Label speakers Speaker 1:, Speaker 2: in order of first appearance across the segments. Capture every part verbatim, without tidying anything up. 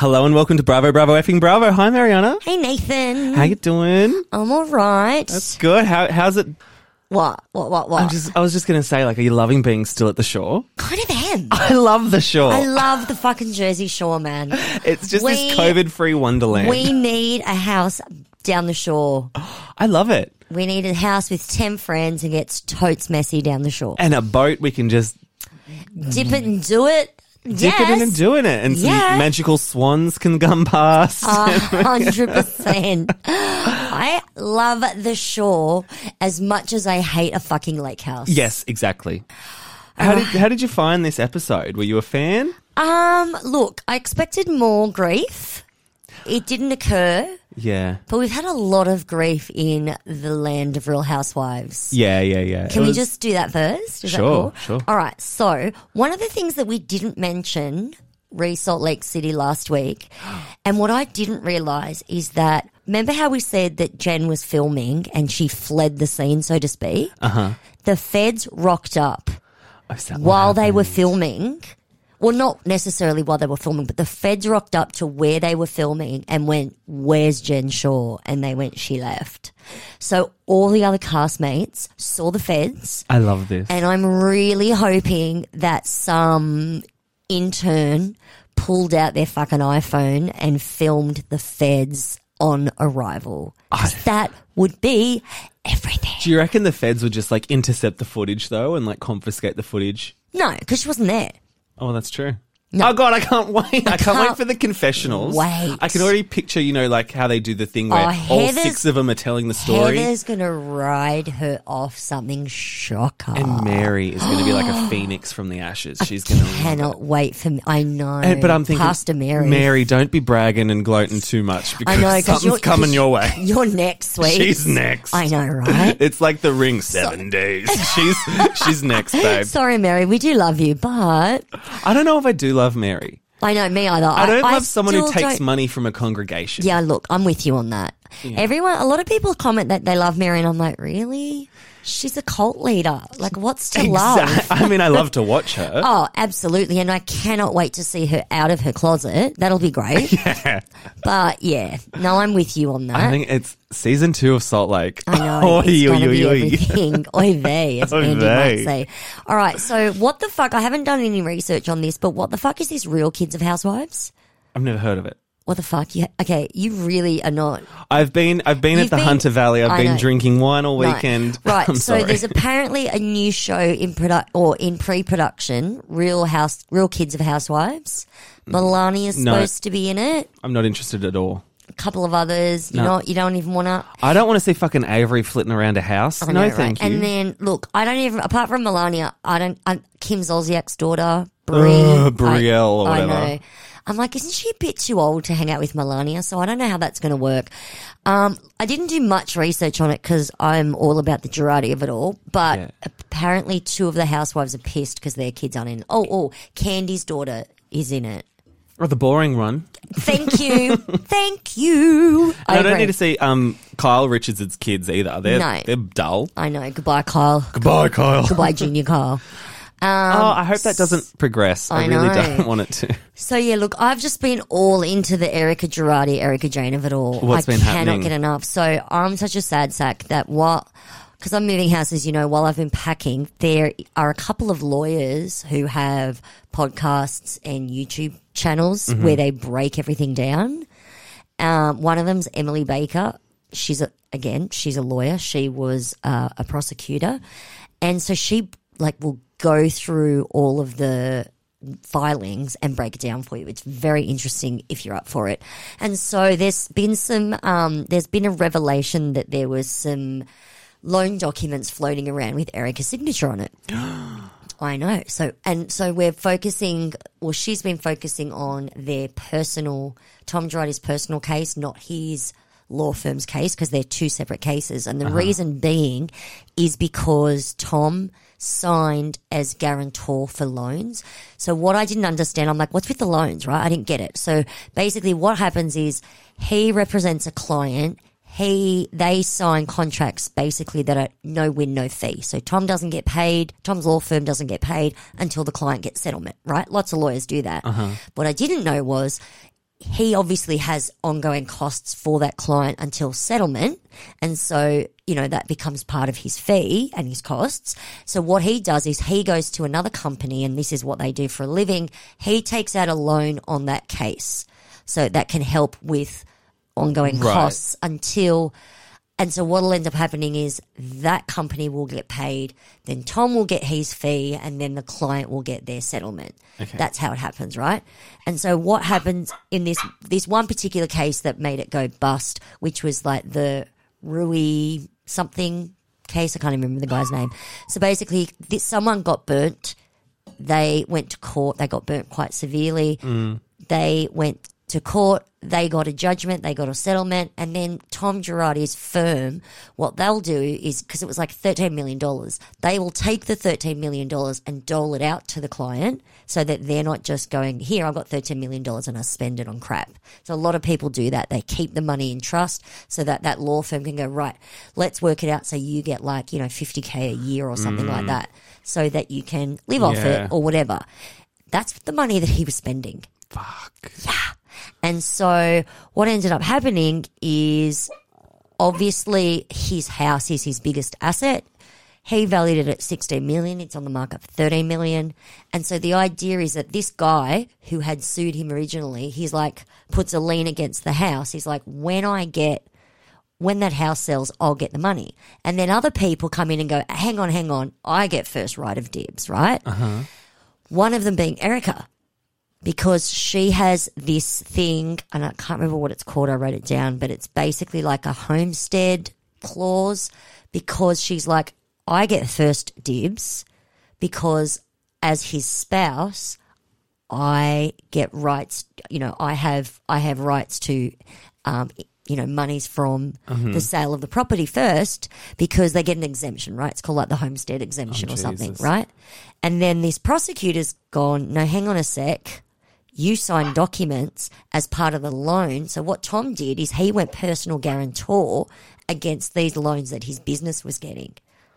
Speaker 1: Hello and welcome to Bravo, Bravo, effing Bravo. Hi, Mariana.
Speaker 2: Hey, Nathan.
Speaker 1: How you doing?
Speaker 2: I'm all right.
Speaker 1: That's good. How how's it?
Speaker 2: What? What? What? What?
Speaker 1: I'm just. I was just gonna say, like, are you loving being still at the shore?
Speaker 2: kind of am.
Speaker 1: I love the shore.
Speaker 2: I love the fucking Jersey Shore, man.
Speaker 1: It's just
Speaker 2: We-
Speaker 1: this COVID-free wonderland.
Speaker 2: We need a house down the shore.
Speaker 1: I love it.
Speaker 2: We need a house with ten friends and gets totes messy down the shore.
Speaker 1: And a boat we can just
Speaker 2: Dip it and do it.
Speaker 1: dip
Speaker 2: yes.
Speaker 1: it in and doing it, and some
Speaker 2: Yeah.
Speaker 1: magical swans can come past.
Speaker 2: A hundred percent. I love the shore as much as I hate a fucking lake house.
Speaker 1: Yes, exactly. How did how did you find this episode? Were you a fan?
Speaker 2: Um, look, I expected more grief. It didn't occur.
Speaker 1: Yeah.
Speaker 2: But we've had a lot of grief in the land of Real Housewives.
Speaker 1: Yeah, yeah, yeah.
Speaker 2: Can
Speaker 1: It
Speaker 2: we
Speaker 1: was-
Speaker 2: just do that first? Is
Speaker 1: Sure,
Speaker 2: that cool?
Speaker 1: sure.
Speaker 2: All right. So one of the things that we didn't mention, re Salt Lake City last week, and what I didn't realise is that, remember how we said that Jen was filming and she fled the scene, so to speak? Uh-huh. The feds rocked up
Speaker 1: Oh, is that what
Speaker 2: while they were
Speaker 1: happened?
Speaker 2: filming. Well, not necessarily while they were filming, but the feds rocked up to where they were filming and went, "Where's Jen Shaw?" And they went, "She left." So all the other castmates saw the feds,
Speaker 1: I love this.
Speaker 2: and I'm really hoping that some intern pulled out their fucking iPhone and filmed the feds on arrival. 'Cause that would be everything.
Speaker 1: Do you reckon the feds would just like intercept the footage though and like confiscate the footage?
Speaker 2: No, because she wasn't there.
Speaker 1: Oh, that's true.
Speaker 2: No.
Speaker 1: Oh God, I can't wait! I, can't, wait
Speaker 2: can't
Speaker 1: for the confessionals.
Speaker 2: wait.
Speaker 1: I can already picture, you know, like how they do the thing where
Speaker 2: Oh,
Speaker 1: all
Speaker 2: Heather's-
Speaker 1: six of them are telling the story,
Speaker 2: Heather's going to ride her off something shocker.
Speaker 1: and Mary is going to be like a phoenix from the ashes. She's going to.
Speaker 2: Cannot wait for me. I know.
Speaker 1: And, but I'm thinking,
Speaker 2: Pastor Mary.
Speaker 1: Mary, don't be bragging and gloating too much because
Speaker 2: I know, 'cause
Speaker 1: something's
Speaker 2: you're-
Speaker 1: coming
Speaker 2: 'cause
Speaker 1: your way.
Speaker 2: You're next week.
Speaker 1: She's next.
Speaker 2: I know, right?
Speaker 1: It's like the ring, seven days. She's she's next, babe.
Speaker 2: Sorry, Mary. We do love you, but
Speaker 1: I don't know if I do love Mary.
Speaker 2: I know me either.
Speaker 1: I don't love someone who
Speaker 2: still
Speaker 1: takes
Speaker 2: don't-
Speaker 1: money from a congregation.
Speaker 2: Yeah, look, I'm with you on that. Everyone, a lot of people comment that they love Mary, and I'm like, really? She's a cult leader. Like, what's to love?
Speaker 1: Exact- I mean, I love to watch her.
Speaker 2: Oh, absolutely. And I cannot wait to see her out of her closet. That'll be great.
Speaker 1: Yeah.
Speaker 2: But yeah, no, I'm with you on that.
Speaker 1: I think it's season two of Salt Lake.
Speaker 2: I know.
Speaker 1: Oy,
Speaker 2: it's
Speaker 1: oy,
Speaker 2: going to be
Speaker 1: oy, oy.
Speaker 2: everything. Oy vey, as
Speaker 1: Oy
Speaker 2: Andy
Speaker 1: vey.
Speaker 2: might say. All right, so what the fuck? I haven't done any research on this, but what the fuck is this Real Kids of Housewives?
Speaker 1: I've never heard of it.
Speaker 2: What the fuck? You, okay, you really are not.
Speaker 1: I've been I've been
Speaker 2: You've
Speaker 1: at the
Speaker 2: been-
Speaker 1: Hunter Valley. I've
Speaker 2: I
Speaker 1: been
Speaker 2: know.
Speaker 1: drinking wine all
Speaker 2: No.
Speaker 1: weekend.
Speaker 2: Right,
Speaker 1: I'm
Speaker 2: so
Speaker 1: sorry.
Speaker 2: there's apparently a new show in produ- or in pre-production, Real House, Real Kids of Housewives. Melania's
Speaker 1: No.
Speaker 2: supposed to be in it.
Speaker 1: I'm not interested at all.
Speaker 2: A couple of others. You
Speaker 1: No.
Speaker 2: know, you don't even want to.
Speaker 1: I don't want to see fucking Avery flitting around a house.
Speaker 2: I
Speaker 1: no,
Speaker 2: know, right?
Speaker 1: thank you.
Speaker 2: And then look, I don't even apart from Melania, I don't. I'm, Kim Zolciak's daughter, Brie.
Speaker 1: Ugh, Brielle or
Speaker 2: I,
Speaker 1: whatever.
Speaker 2: I know. I'm like, isn't she a bit too old to hang out with Melania? So I don't know how that's going to work. Um, I didn't do much research on it because I'm all about the Girardi of it all. But
Speaker 1: Yeah.
Speaker 2: apparently, two of the housewives are pissed because their kids aren't in. it. Oh, oh, Candy's daughter is in it.
Speaker 1: Or the boring one.
Speaker 2: Thank you, thank you.
Speaker 1: I, don't
Speaker 2: agree.
Speaker 1: need to see um, Kyle Richards' kids either. They're
Speaker 2: No.
Speaker 1: they're dull.
Speaker 2: I know. Goodbye, Kyle.
Speaker 1: Goodbye, Kyle.
Speaker 2: Goodbye, Junior Kyle.
Speaker 1: oh, I hope that doesn't progress. I,
Speaker 2: I
Speaker 1: really
Speaker 2: know.
Speaker 1: don't want it to.
Speaker 2: So yeah, look, I've just been all into the Erica Girardi, Erica Jane of it all.
Speaker 1: What's
Speaker 2: I
Speaker 1: been
Speaker 2: cannot
Speaker 1: happening?
Speaker 2: get enough. So I'm such a sad sack that while, because I'm moving houses, you know, while I've been packing, there are a couple of lawyers who have podcasts and YouTube channels
Speaker 1: Mm-hmm.
Speaker 2: where they break everything down. Um, one of them's Emily Baker. She's a, again, she's a lawyer. She was uh, a prosecutor, and so she like will go through all of the filings and break it down for you. It's very interesting if you're up for it. And so there's been some, um, there's been a revelation that there was some loan documents floating around with Erica's signature on it. I know. So, and so we're focusing, well, she's been focusing on their personal, Tom Girardi's personal case, not his law firm's case, because they're two separate cases. And the
Speaker 1: Uh-huh.
Speaker 2: reason being is because Tom signed as guarantor for loans. So what I didn't understand, I'm like, what's with the loans, right? I didn't get it. So basically what happens is he represents a client. He, they sign contracts basically that are no win, no fee. So Tom doesn't get paid. Tom's law firm doesn't get paid until the client gets settlement, right? Lots of lawyers do that. What I didn't know was he obviously has ongoing costs for that client until settlement. And so, you know, that becomes part of his fee and his costs. So what he does is he goes to another company, and this is what they do for a living. He takes out a loan on that case. So that can help with ongoing
Speaker 1: Right.
Speaker 2: costs until, and so what'll end up happening is that company will get paid, then Tom will get his fee, and then the client will get their settlement.
Speaker 1: Okay.
Speaker 2: That's how it happens, right? And so what happens in this this one particular case that made it go bust, which was like the Rui something case, I can't remember the guy's name. So basically, this, someone got burnt. They went to court. They got burnt quite severely.
Speaker 1: Mm.
Speaker 2: They went to court, they got a judgment, they got a settlement, and then Tom Girardi's firm, what they'll do is, because it was like thirteen million dollars, they will take the thirteen million dollars and dole it out to the client so that they're not just going, here, I've got thirteen million dollars and I spend it on crap. So a lot of people do that. They keep the money in trust so that that law firm can go, right, let's work it out so you get like, you know, fifty K a year or something like that so that you can live off
Speaker 1: Yeah.
Speaker 2: it or whatever. That's the money that he was spending.
Speaker 1: Fuck.
Speaker 2: Yeah. And so what ended up happening is obviously his house is his biggest asset. He valued it at sixteen million. It's on the market for thirteen million. And so the idea is that this guy who had sued him originally, he's like, puts a lien against the house. He's like, when I get, when that house sells, I'll get the money. And then other people come in and go, hang on, hang on. I get first right of dibs, right?
Speaker 1: Uh-huh.
Speaker 2: One of them being Erica. Because she has this thing, and I can't remember what it's called, I wrote it down, but it's basically like a homestead clause because she's like, I get first dibs because as his spouse, I get rights, you know, I have I have rights to, um, you know, monies from
Speaker 1: Mm-hmm.
Speaker 2: the sale of the property first because they get an exemption, right? It's called like the homestead exemption
Speaker 1: Oh,
Speaker 2: or something,
Speaker 1: Jesus.
Speaker 2: right? And then this prosecutor's gone, no, hang on a sec. You signed documents as part of the loan. So what Tom did is he went personal guarantor against these loans that his business was getting.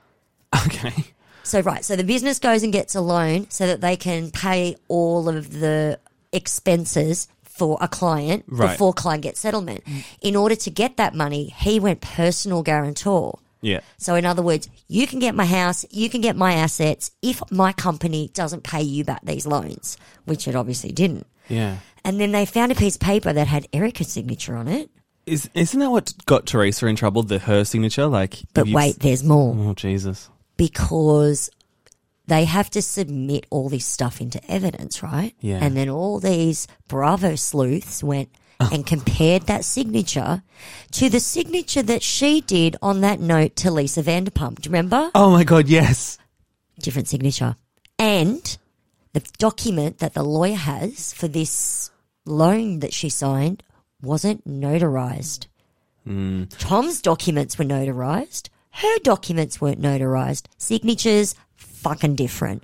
Speaker 1: Okay.
Speaker 2: So, right, so the business goes and gets a loan so that they can pay all of the expenses for a client
Speaker 1: Right.
Speaker 2: before client gets settlement. In order to get that money, he went personal guarantor.
Speaker 1: Yeah.
Speaker 2: So in other words, you can get my house, you can get my assets if my company doesn't pay you back these loans, which it obviously didn't.
Speaker 1: Yeah.
Speaker 2: And then they found a piece of paper that had Erica's signature on it.
Speaker 1: Is isn't that what got Teresa in trouble? The her signature, like.
Speaker 2: But
Speaker 1: have you
Speaker 2: wait,
Speaker 1: s-
Speaker 2: there's more.
Speaker 1: Oh Jesus.
Speaker 2: Because they have to submit all this stuff into evidence, right?
Speaker 1: Yeah.
Speaker 2: And then all these Bravo sleuths went and compared that signature to the signature that she did on that note to Lisa Vanderpump. Do you remember?
Speaker 1: Oh my God. Yes.
Speaker 2: Different signature. And the document that the lawyer has for this loan that she signed wasn't notarized.
Speaker 1: Mm.
Speaker 2: Tom's documents were notarized. Her documents weren't notarized. Signatures, fucking different.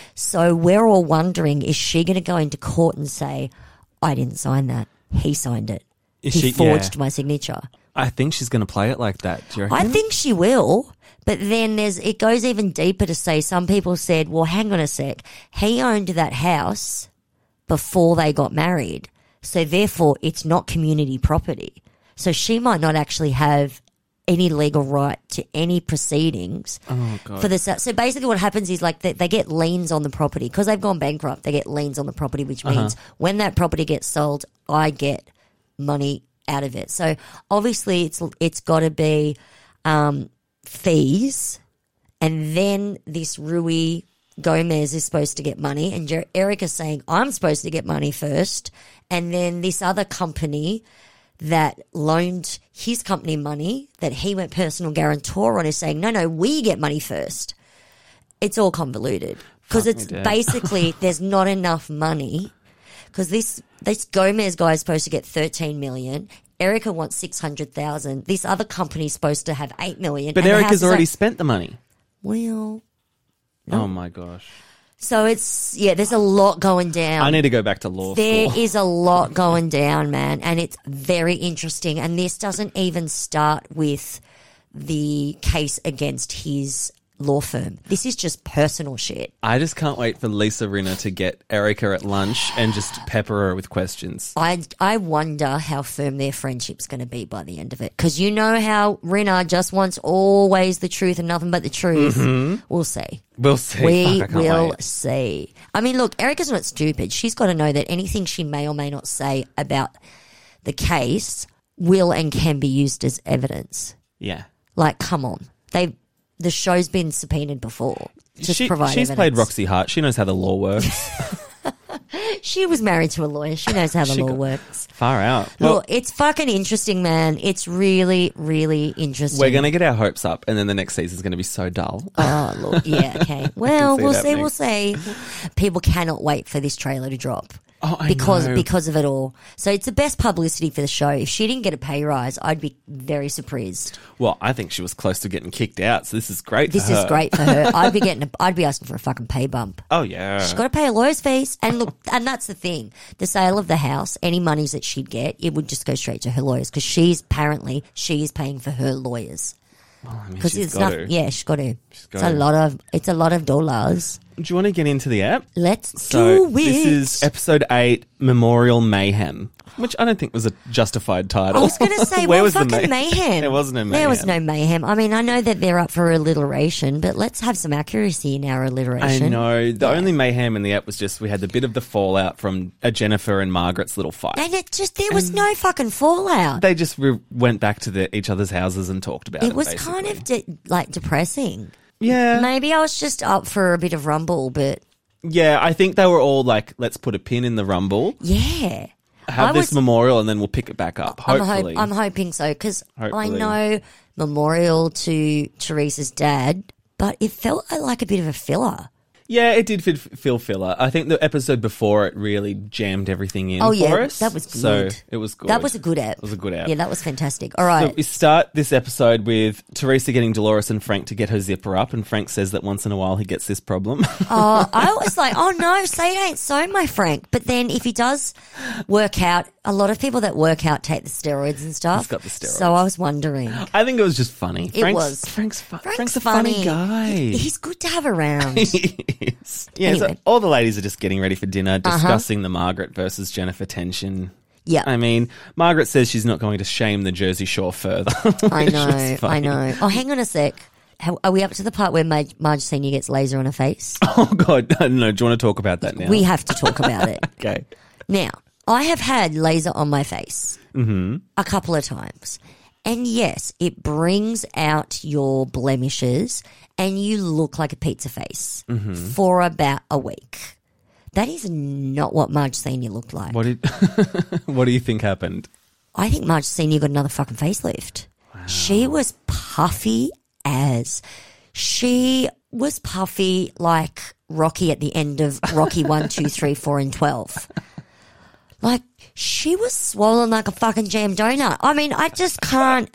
Speaker 2: So we're all wondering, is she going to go into court and say, I didn't sign that. He signed it.
Speaker 1: Is
Speaker 2: he
Speaker 1: she-
Speaker 2: forged
Speaker 1: yeah.
Speaker 2: my signature.
Speaker 1: I think she's going to play it like that. Do you reckon?
Speaker 2: I think she will. But then there's it goes even deeper to say some people said, well, hang on a sec. He owned that house before they got married. So therefore it's not community property. So she might not actually have any legal right to any proceedings
Speaker 1: Oh God.
Speaker 2: for this. So basically what happens is like they, they get liens on the property because they've gone bankrupt. They get liens on the property, which means when that property gets sold, I get money out of it. So obviously it's it's got to be um, fees, and then this Rui Gomez is supposed to get money, and Jer- Erica's saying I'm supposed to get money first, and then this other company that loaned his company money that he went personal guarantor on is saying no, no, we get money first. It's all convoluted because
Speaker 1: Fuck
Speaker 2: it's
Speaker 1: me dead.
Speaker 2: basically there's not enough money. Because this this Gomez guy is supposed to get thirteen million. Erica wants six hundred thousand. This other company's supposed to have eight million.
Speaker 1: But
Speaker 2: and the house
Speaker 1: Erica's
Speaker 2: is
Speaker 1: already
Speaker 2: like-
Speaker 1: spent the money.
Speaker 2: well. No.
Speaker 1: Oh my gosh.
Speaker 2: So it's yeah. There's a lot going down.
Speaker 1: I need to go back to law
Speaker 2: There
Speaker 1: school.
Speaker 2: is a lot going down, man, and it's very interesting. And this doesn't even start with the case against his law firm. This is just personal shit.
Speaker 1: I just can't wait for Lisa Rinna to get Erica at lunch and just pepper her with questions.
Speaker 2: I, I wonder how firm their friendship's going to be by the end of it. Because you know how Rinna just wants always the truth and nothing but the truth. Mm-hmm. We'll see.
Speaker 1: We'll see.
Speaker 2: We
Speaker 1: Fuck, I can't
Speaker 2: will
Speaker 1: wait.
Speaker 2: see. I mean, look, Erica's not stupid. She's got to know that anything she may or may not say about the case will and can be used as evidence.
Speaker 1: Yeah.
Speaker 2: Like, come on. They the show's been subpoenaed before. Just
Speaker 1: She,
Speaker 2: provide
Speaker 1: she's
Speaker 2: evidence.
Speaker 1: played Roxy Hart. She knows how the law works.
Speaker 2: She was married to a lawyer. She knows how the
Speaker 1: She
Speaker 2: law
Speaker 1: got-
Speaker 2: works.
Speaker 1: Far out. Well,
Speaker 2: Look, it's fucking interesting, man. It's really, really interesting.
Speaker 1: we're going to get our hopes up, and then the next season's going to be so dull.
Speaker 2: Oh, look, yeah, okay. Well,
Speaker 1: see
Speaker 2: we'll
Speaker 1: it
Speaker 2: see,
Speaker 1: happening.
Speaker 2: we'll see. People cannot wait for this trailer to drop.
Speaker 1: Oh, I
Speaker 2: because
Speaker 1: know.
Speaker 2: because of it all. So it's the best publicity for the show. If she didn't get a pay rise, I'd be very surprised.
Speaker 1: Well, I think she was close to getting kicked out, so this is great
Speaker 2: This
Speaker 1: for her.
Speaker 2: is great for her. I'd be getting a, I'd be asking for a fucking pay bump.
Speaker 1: Oh, yeah.
Speaker 2: She's got to pay a lawyer's fees. And look, and that's the thing. The sale of the house, any monies that she'd get, it would just go straight to her lawyers because she's apparently she is paying for her lawyers.
Speaker 1: I mean,
Speaker 2: Because
Speaker 1: she's
Speaker 2: it's
Speaker 1: got
Speaker 2: not,
Speaker 1: to.
Speaker 2: yeah, she's got to.
Speaker 1: She's
Speaker 2: It's
Speaker 1: got
Speaker 2: a
Speaker 1: to.
Speaker 2: lot of it's a lot of dollars.
Speaker 1: Do you want to get into the app?
Speaker 2: Let's
Speaker 1: So
Speaker 2: do it.
Speaker 1: this is episode eight, Memorial Mayhem, which I don't think was a justified title.
Speaker 2: I was going to say,
Speaker 1: Where
Speaker 2: well,
Speaker 1: was the
Speaker 2: fucking
Speaker 1: may-
Speaker 2: mayhem.
Speaker 1: There was no mayhem.
Speaker 2: There was no mayhem. I mean, I know that they're up for alliteration, but let's have some accuracy in our
Speaker 1: I
Speaker 2: alliteration.
Speaker 1: know. The only mayhem in the app was just we had a bit of the fallout from a Jennifer and Margaret's little fight.
Speaker 2: And it just, there was no fucking fallout.
Speaker 1: They just re- went back to the, each other's houses and talked about it.
Speaker 2: It was
Speaker 1: basically.
Speaker 2: kind of de- like depressing.
Speaker 1: yeah,
Speaker 2: Maybe I was just up for a bit of rumble, but
Speaker 1: yeah. I think they were all like, "Let's put a pin in the rumble,
Speaker 2: yeah.
Speaker 1: have
Speaker 2: I
Speaker 1: this
Speaker 2: was-
Speaker 1: memorial, and then we'll pick it back up."
Speaker 2: I'm, hope,
Speaker 1: Hopefully,
Speaker 2: I'm hoping so because I
Speaker 1: Hopefully.
Speaker 2: know memorial to Teresa's dad, but it felt like a bit of a filler.
Speaker 1: yeah, it did feel, feel filler. I think the episode before it really jammed everything in
Speaker 2: Oh,
Speaker 1: for
Speaker 2: yeah,
Speaker 1: us.
Speaker 2: that was
Speaker 1: So
Speaker 2: good.
Speaker 1: it was good.
Speaker 2: That was a good app.
Speaker 1: It was a good app.
Speaker 2: Yeah, that was fantastic. All
Speaker 1: So
Speaker 2: right.
Speaker 1: we start this episode with Teresa getting Dolores and Frank to get her zipper up, and Frank says that once in a while he gets this problem.
Speaker 2: Oh, I was like, oh no, say it ain't so, my Frank. But then if he does work out, a lot of people that work out take the steroids and stuff.
Speaker 1: He's got the steroids.
Speaker 2: So I was wondering.
Speaker 1: I think it was just funny.
Speaker 2: It
Speaker 1: Frank's,
Speaker 2: was.
Speaker 1: Frank's, fu-
Speaker 2: Frank's,
Speaker 1: Frank's a
Speaker 2: funny.
Speaker 1: funny, guy.
Speaker 2: He's good to have around.
Speaker 1: He is. Yeah, so
Speaker 2: Anyway. Uh-huh.
Speaker 1: all the ladies are just getting ready for dinner, discussing the Margaret versus Jennifer tension.
Speaker 2: Yeah.
Speaker 1: I mean, Margaret says she's not going to shame the Jersey Shore further.
Speaker 2: I
Speaker 1: which
Speaker 2: know,
Speaker 1: was
Speaker 2: I
Speaker 1: funny.
Speaker 2: know. Oh, hang on a sec. How, are we up to the part where Marge, Marge Senior gets laser on her face?
Speaker 1: Oh, God. No, no, do you want to talk about that now?
Speaker 2: We have to talk about it.
Speaker 1: Okay.
Speaker 2: Now, I have had laser on my face
Speaker 1: Mm-hmm.
Speaker 2: a couple of times. And yes, it brings out your blemishes and you look like a pizza face
Speaker 1: Mm-hmm.
Speaker 2: for about a week. That is not what Marge Senior looked like.
Speaker 1: What did? What do you think happened?
Speaker 2: I think Marge Senior got another fucking facelift. She was puffy as. She was puffy like Rocky at the end of Rocky one, two, three, four, and twelve. Like, she was swollen like a fucking jam donut. I mean, I just can't.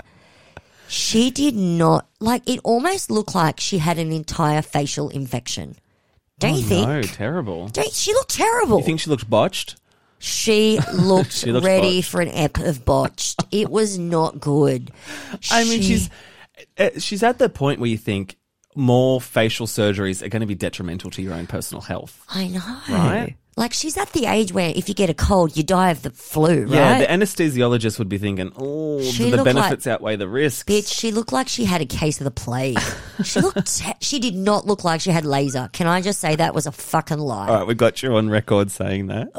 Speaker 2: She did not, like, it almost looked like she had an entire facial infection. Don't you think?
Speaker 1: No, terrible.
Speaker 2: Don't, she looked terrible.
Speaker 1: You think she looked botched?
Speaker 2: She looked,
Speaker 1: She looked
Speaker 2: ready
Speaker 1: botched.
Speaker 2: for an ep of botched. It was not good.
Speaker 1: I mean,
Speaker 2: She-
Speaker 1: she's uh, she's at the point where you think more facial surgeries are going to be detrimental to your own personal health.
Speaker 2: I know.
Speaker 1: Right?
Speaker 2: Like, she's at the age where if you get a cold, you die of the flu, right?
Speaker 1: Yeah, the anesthesiologist would be thinking, oh,
Speaker 2: She
Speaker 1: do the
Speaker 2: looked
Speaker 1: benefits outweigh the risks?
Speaker 2: Bitch, she looked like she had a case of the plague. She looked. Te- she did not look like she had laser. Can I just say that was a fucking lie?
Speaker 1: All right, we got you on record saying that.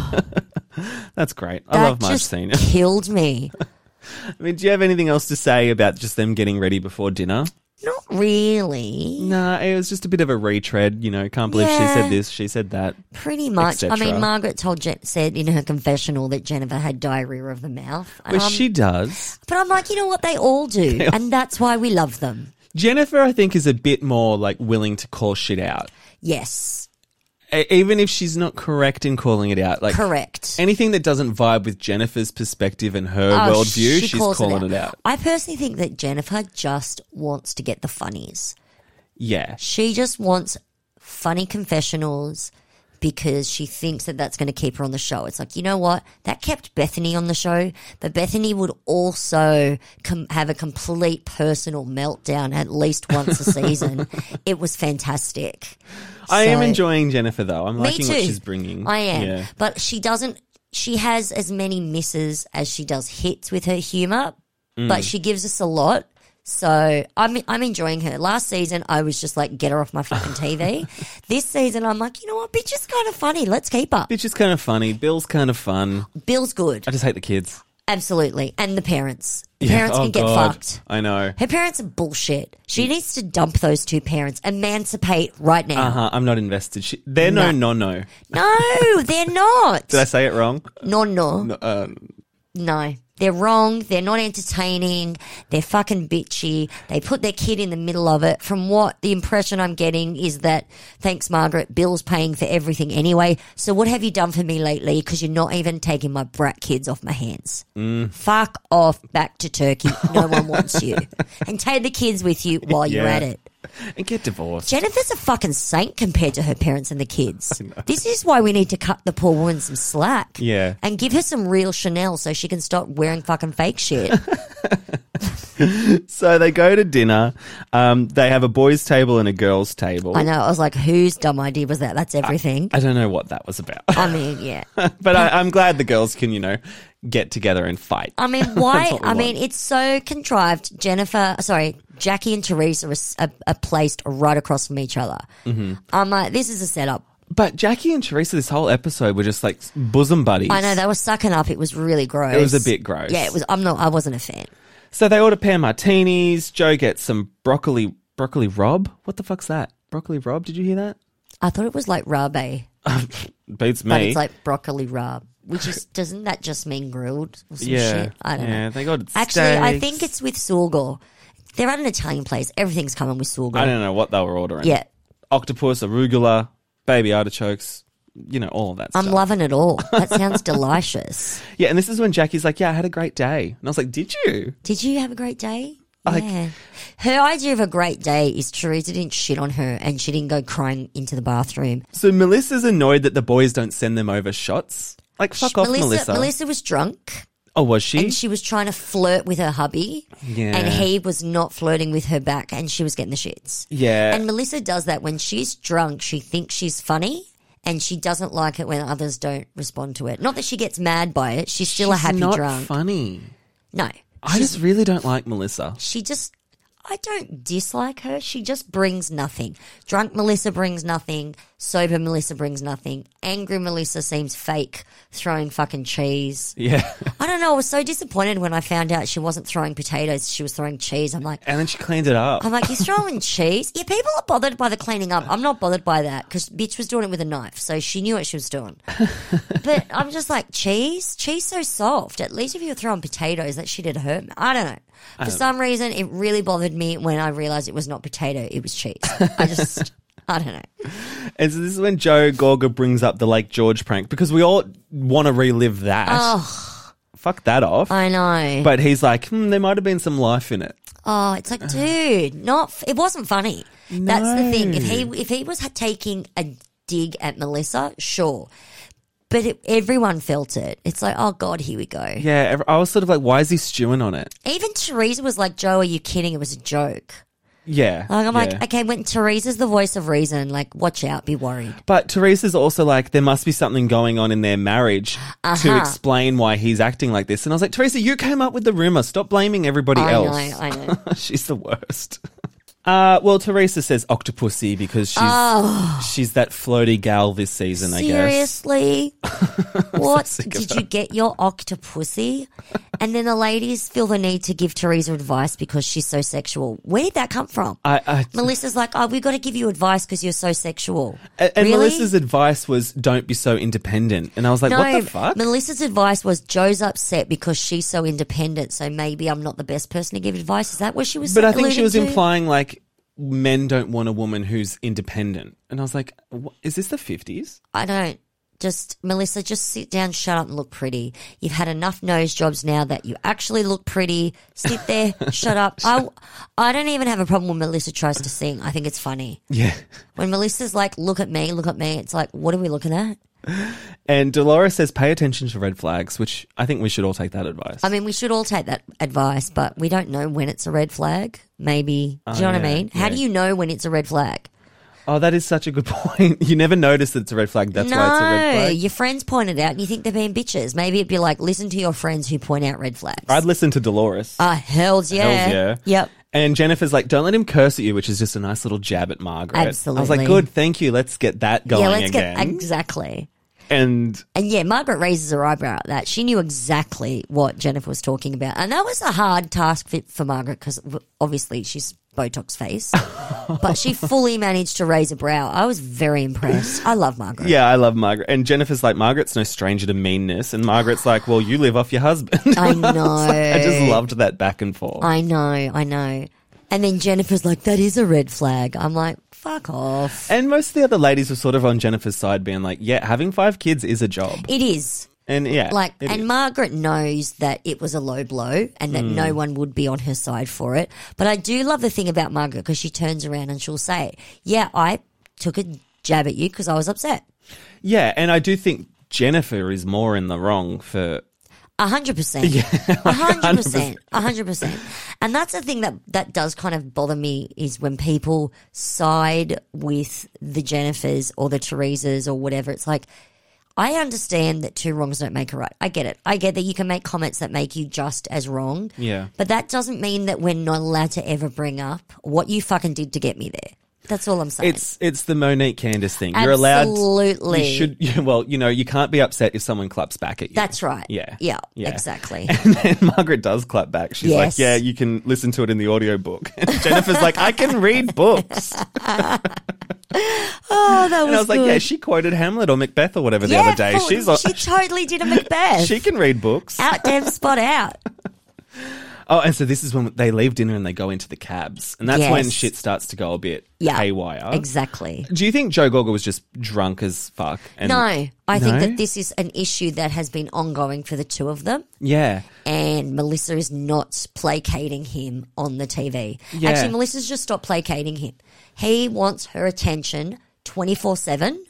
Speaker 1: That's great. I
Speaker 2: that
Speaker 1: love Marge
Speaker 2: just
Speaker 1: Senior.
Speaker 2: killed me.
Speaker 1: I mean, do you have anything else to say about just them getting ready before dinner?
Speaker 2: Not really.
Speaker 1: Nah, it was just a bit of a retread. You know, can't believe she
Speaker 2: Yeah.
Speaker 1: said this, she said that.
Speaker 2: Pretty much. I
Speaker 1: et cetera.
Speaker 2: mean, Margaret told Jen- said in her confessional that Jennifer had diarrhea of the mouth. And
Speaker 1: But
Speaker 2: I'm-
Speaker 1: she does.
Speaker 2: But I'm like, you know what? They all do, and that's why we love them.
Speaker 1: Jennifer, I think, is a bit more like willing to call shit out.
Speaker 2: Yes,
Speaker 1: E- Even if she's not correct in calling it out. Like
Speaker 2: correct.
Speaker 1: anything that doesn't vibe with Jennifer's perspective and her
Speaker 2: Oh,
Speaker 1: worldview,
Speaker 2: she
Speaker 1: she's
Speaker 2: calls
Speaker 1: calling it out.
Speaker 2: I personally think that Jennifer just wants to get the funnies.
Speaker 1: Yeah.
Speaker 2: She just wants funny confessionals, because she thinks that that's going to keep her on the show. It's like, you know what? That kept Bethany on the show, but Bethany would also com- have a complete personal meltdown at least once a season. It was fantastic.
Speaker 1: I
Speaker 2: So-
Speaker 1: am enjoying Jennifer, though. I'm
Speaker 2: Me
Speaker 1: liking
Speaker 2: too.
Speaker 1: what she's bringing.
Speaker 2: I am.
Speaker 1: Yeah.
Speaker 2: But she doesn't, she has as many misses as she does hits with her humour,
Speaker 1: Mm.
Speaker 2: but she gives us a lot. So I'm I'm enjoying her. Last season, I was just like, get her off my fucking T V. This season, I'm like, you know what, bitch is kind of funny. Let's keep her.
Speaker 1: Bitch is kind of funny. Bill's kind of fun.
Speaker 2: Bill's good.
Speaker 1: I just hate the kids.
Speaker 2: Absolutely. And the parents. The
Speaker 1: Yeah.
Speaker 2: parents
Speaker 1: Oh,
Speaker 2: can get
Speaker 1: God.
Speaker 2: fucked.
Speaker 1: I know.
Speaker 2: Her parents are bullshit. She needs to dump those two parents. Emancipate right now.
Speaker 1: Uh-huh. I'm not invested. She, they're no, no, no.
Speaker 2: No, they're not.
Speaker 1: Did I say it wrong?
Speaker 2: No, no.
Speaker 1: No, uh,
Speaker 2: No. They're wrong. They're not entertaining. They're fucking bitchy. They put their kid in the middle of it. From what the impression I'm getting is that, thanks, Margaret, Bill's paying for everything anyway. So what have you done for me lately? Because you're not even taking my brat kids off my hands.
Speaker 1: Mm.
Speaker 2: Fuck off back to Turkey. No one wants you. And take the kids with you while you're
Speaker 1: Yeah.
Speaker 2: at it.
Speaker 1: and get divorced.
Speaker 2: Jennifer's a fucking saint compared to her parents and the kids. This is why we need to cut the poor woman some slack.
Speaker 1: Yeah.
Speaker 2: And give her some real Chanel so she can stop wearing fucking fake shit.
Speaker 1: So they go to dinner. Um, they have a boys' table and a girls' table.
Speaker 2: I know. I was like, whose dumb idea was that? That's everything.
Speaker 1: I don't know what that was about.
Speaker 2: I mean, yeah.
Speaker 1: But I, I'm glad the girls can, you know, get together and fight.
Speaker 2: I mean, why?
Speaker 1: That's what we
Speaker 2: I mean,
Speaker 1: want.
Speaker 2: it's so contrived. Jennifer, sorry, Jackie and Teresa are, s- are, are placed right across from each other. Mm-hmm. I'm like, this is a setup.
Speaker 1: But Jackie and Teresa, this whole episode, were just like bosom buddies.
Speaker 2: I know they were sucking up. It was really gross.
Speaker 1: It was a bit gross.
Speaker 2: Yeah, it was. I'm not. I wasn't a fan.
Speaker 1: So they order pair martinis. Joe gets some broccoli, broccoli rob. What the fuck's that? Broccoli rob? Did you hear that?
Speaker 2: I thought it was like rabe,
Speaker 1: Beats me.
Speaker 2: but it's like broccoli rub, which is doesn't that just mean grilled or some
Speaker 1: yeah,
Speaker 2: shit? I don't
Speaker 1: yeah.
Speaker 2: know.
Speaker 1: They got
Speaker 2: Actually, I
Speaker 1: steaks.
Speaker 2: think it's with Surgor. They're at an Italian place. Everything's coming with Surgor.
Speaker 1: I don't know what they were ordering.
Speaker 2: Yeah.
Speaker 1: Octopus, arugula, baby artichokes. You know, all of that
Speaker 2: I'm
Speaker 1: stuff.
Speaker 2: loving it all. That sounds delicious.
Speaker 1: Yeah, and this is when Jackie's like, yeah, I had a great day. And I was like, did you?
Speaker 2: Did you have a great day?
Speaker 1: Like-
Speaker 2: yeah. Her idea of a great day is Teresa didn't shit on her and she didn't go crying into the bathroom.
Speaker 1: So Melissa's annoyed that the boys don't send them over shots. Like, fuck off,
Speaker 2: Melissa,
Speaker 1: Melissa.
Speaker 2: Melissa was drunk
Speaker 1: Oh, was she?
Speaker 2: and she was trying to flirt with her hubby
Speaker 1: Yeah.
Speaker 2: and he was not flirting with her back and she was getting the shits.
Speaker 1: yeah.
Speaker 2: And Melissa does that when she's drunk. She thinks she's funny and she doesn't like it when others don't respond to it. Not that she gets mad by it. She's still a
Speaker 1: She's
Speaker 2: happy
Speaker 1: not
Speaker 2: drunk.
Speaker 1: funny.
Speaker 2: No.
Speaker 1: I just really don't like Melissa.
Speaker 2: She just, I don't dislike her. She just brings nothing. Drunk Melissa brings nothing. Sober Melissa brings nothing. Angry Melissa seems fake, throwing fucking cheese.
Speaker 1: Yeah.
Speaker 2: I don't know. I was so disappointed when I found out she wasn't throwing potatoes. She was throwing cheese. I'm like,
Speaker 1: And then she cleaned it up.
Speaker 2: I'm like, you're throwing cheese? Yeah, people are bothered by the cleaning up. I'm not bothered by that because bitch was doing it with a knife, so she knew what she was doing. But I'm just like, cheese? Cheese so soft. At least if you were throwing potatoes, that shit had hurt me. I don't know. For some reason, it really bothered me when I realised it was not potato, it was cheese. I just, I don't know.
Speaker 1: And so this is when Joe Gorga brings up the Lake George prank because we all want to relive that.
Speaker 2: Oh,
Speaker 1: Fuck that off.
Speaker 2: I know.
Speaker 1: But he's like, hmm, there might have been some life in it.
Speaker 2: Oh, it's like, dude, not. F- it wasn't funny. That's the thing. If he if he was ha- taking a dig at Melissa, sure, but it, everyone felt it. It's like, oh god, here we go.
Speaker 1: Yeah, ev- I was sort of like, why is he stewing on it?
Speaker 2: Even Teresa was like, Joe, are you kidding? It was a joke.
Speaker 1: Yeah.
Speaker 2: Like, I'm
Speaker 1: yeah.
Speaker 2: like, okay, when Teresa's the voice of reason, like, watch out, be worried.
Speaker 1: But Teresa's also like, there must be something going on in their marriage to
Speaker 2: Uh-huh.
Speaker 1: explain why he's acting like this. And I was like, Teresa, you came up with the rumor. Stop blaming everybody
Speaker 2: I
Speaker 1: else.
Speaker 2: know, I know.
Speaker 1: She's the worst. Uh, well, Teresa says octopussy because she's
Speaker 2: Oh.
Speaker 1: she's that floaty gal this season, I guess.
Speaker 2: Seriously? What?
Speaker 1: sick of
Speaker 2: Did you get your octopussy? And then the ladies feel the need to give Teresa advice because she's so sexual. Where did that come from?
Speaker 1: I, I,
Speaker 2: Melissa's like, oh, we've got to give you advice because you're so sexual.
Speaker 1: and and
Speaker 2: Really?
Speaker 1: Melissa's advice was, don't be so independent. And I was like,
Speaker 2: No,
Speaker 1: what the fuck?
Speaker 2: Melissa's advice was Joe's upset because she's so independent, so maybe I'm not the best person to give advice. Is that what she was
Speaker 1: But
Speaker 2: saying?
Speaker 1: I think she was
Speaker 2: to?
Speaker 1: implying like men don't want a woman who's independent. And I was like, what, is this the fifties?
Speaker 2: I don't. just, Melissa, just sit down, shut up and look pretty. You've had enough nose jobs now that you actually look pretty. Sit there, shut up. I, I don't even have a problem when Melissa tries to sing. I think it's funny.
Speaker 1: Yeah.
Speaker 2: When Melissa's like, look at me, look at me, it's like, what are we looking at?
Speaker 1: And Dolores says, pay attention to red flags, which I think we should all take that advice.
Speaker 2: I mean, we should all take that advice, but we don't know when it's a red flag. Maybe. Do
Speaker 1: Oh,
Speaker 2: you know what
Speaker 1: yeah,
Speaker 2: I mean? How
Speaker 1: yeah.
Speaker 2: do you know when it's a red flag?
Speaker 1: Oh, that is such a good point. You never notice that it's a red flag. That's
Speaker 2: no,
Speaker 1: why it's a red flag.
Speaker 2: your friends point it out and you think they're being bitches. Maybe it'd be like, listen to your friends who point out red flags.
Speaker 1: I'd listen to Dolores.
Speaker 2: Ah, hells yeah.
Speaker 1: Hells yeah.
Speaker 2: Yep.
Speaker 1: And Jennifer's like, don't let him curse at you, which is just a nice little jab at Margaret. I was
Speaker 2: Absolutely.
Speaker 1: like, good, thank you. Let's get that going
Speaker 2: Yeah, let's
Speaker 1: again.
Speaker 2: get exactly.
Speaker 1: And
Speaker 2: And yeah, Margaret raises her eyebrow at that. She knew exactly what Jennifer was talking about. And that was a hard task for, for Margaret because obviously she's Botox face. But she fully managed to raise a brow. I was very impressed. I love Margaret.
Speaker 1: yeah, I love Margaret. And Jennifer's like, Margaret's no stranger to meanness. And Margaret's like, well, you live off your husband.
Speaker 2: I know.
Speaker 1: I just loved that back and forth.
Speaker 2: I know, I know. And then Jennifer's like, that is a red flag. I'm like, fuck off.
Speaker 1: And most of the other ladies were sort of on Jennifer's side, being like, yeah, having five kids is a job.
Speaker 2: It is.
Speaker 1: And yeah.
Speaker 2: Like,
Speaker 1: it
Speaker 2: and
Speaker 1: is.
Speaker 2: Margaret knows that it was a low blow and that
Speaker 1: Mm.
Speaker 2: no one would be on her side for it. But I do love the thing about Margaret because she turns around and she'll say, yeah, I took a jab at you because I was upset.
Speaker 1: Yeah, and I do think Jennifer is more in the wrong for.
Speaker 2: A hundred percent.
Speaker 1: Yeah,
Speaker 2: A hundred percent. A hundred percent. And that's the thing that, that does kind of bother me is when people side with the Jennifers or the Teresas or whatever. It's like, I understand that two wrongs don't make a right. I get it. I get that you can make comments that make you just as wrong.
Speaker 1: Yeah.
Speaker 2: But that doesn't mean that we're not allowed to ever bring up what you fucking did to get me there. That's all I'm saying.
Speaker 1: It's it's the Monique Candice thing. You're allowed.
Speaker 2: Absolutely.
Speaker 1: You should. You, well, you know, you can't be upset if someone claps back at you.
Speaker 2: That's right.
Speaker 1: Yeah.
Speaker 2: Yeah,
Speaker 1: Yeah.
Speaker 2: exactly.
Speaker 1: And then Margaret does clap back. She's
Speaker 2: Yes.
Speaker 1: like, yeah, you can listen to it in the audiobook. And Jennifer's like, I can read books.
Speaker 2: Oh, that was
Speaker 1: And I was like,
Speaker 2: good.
Speaker 1: yeah, she quoted Hamlet or Macbeth or whatever the
Speaker 2: Yeah,
Speaker 1: other day.
Speaker 2: full-
Speaker 1: She's on,
Speaker 2: she totally did a Macbeth.
Speaker 1: she can read books.
Speaker 2: Out damn spot out.
Speaker 1: Oh, and so this is when they leave dinner and they go into the cabs. And that's when
Speaker 2: Yes.
Speaker 1: shit starts to go a bit
Speaker 2: Yeah.
Speaker 1: haywire.
Speaker 2: Exactly.
Speaker 1: Do you think Joe Gorga was just drunk as fuck? And
Speaker 2: No, I
Speaker 1: No?
Speaker 2: think that this is an issue that has been ongoing for the two of them.
Speaker 1: Yeah.
Speaker 2: And Melissa is not placating him on the T V.
Speaker 1: Yeah.
Speaker 2: Actually, Melissa's just stopped placating him. He wants her attention twenty-four seven.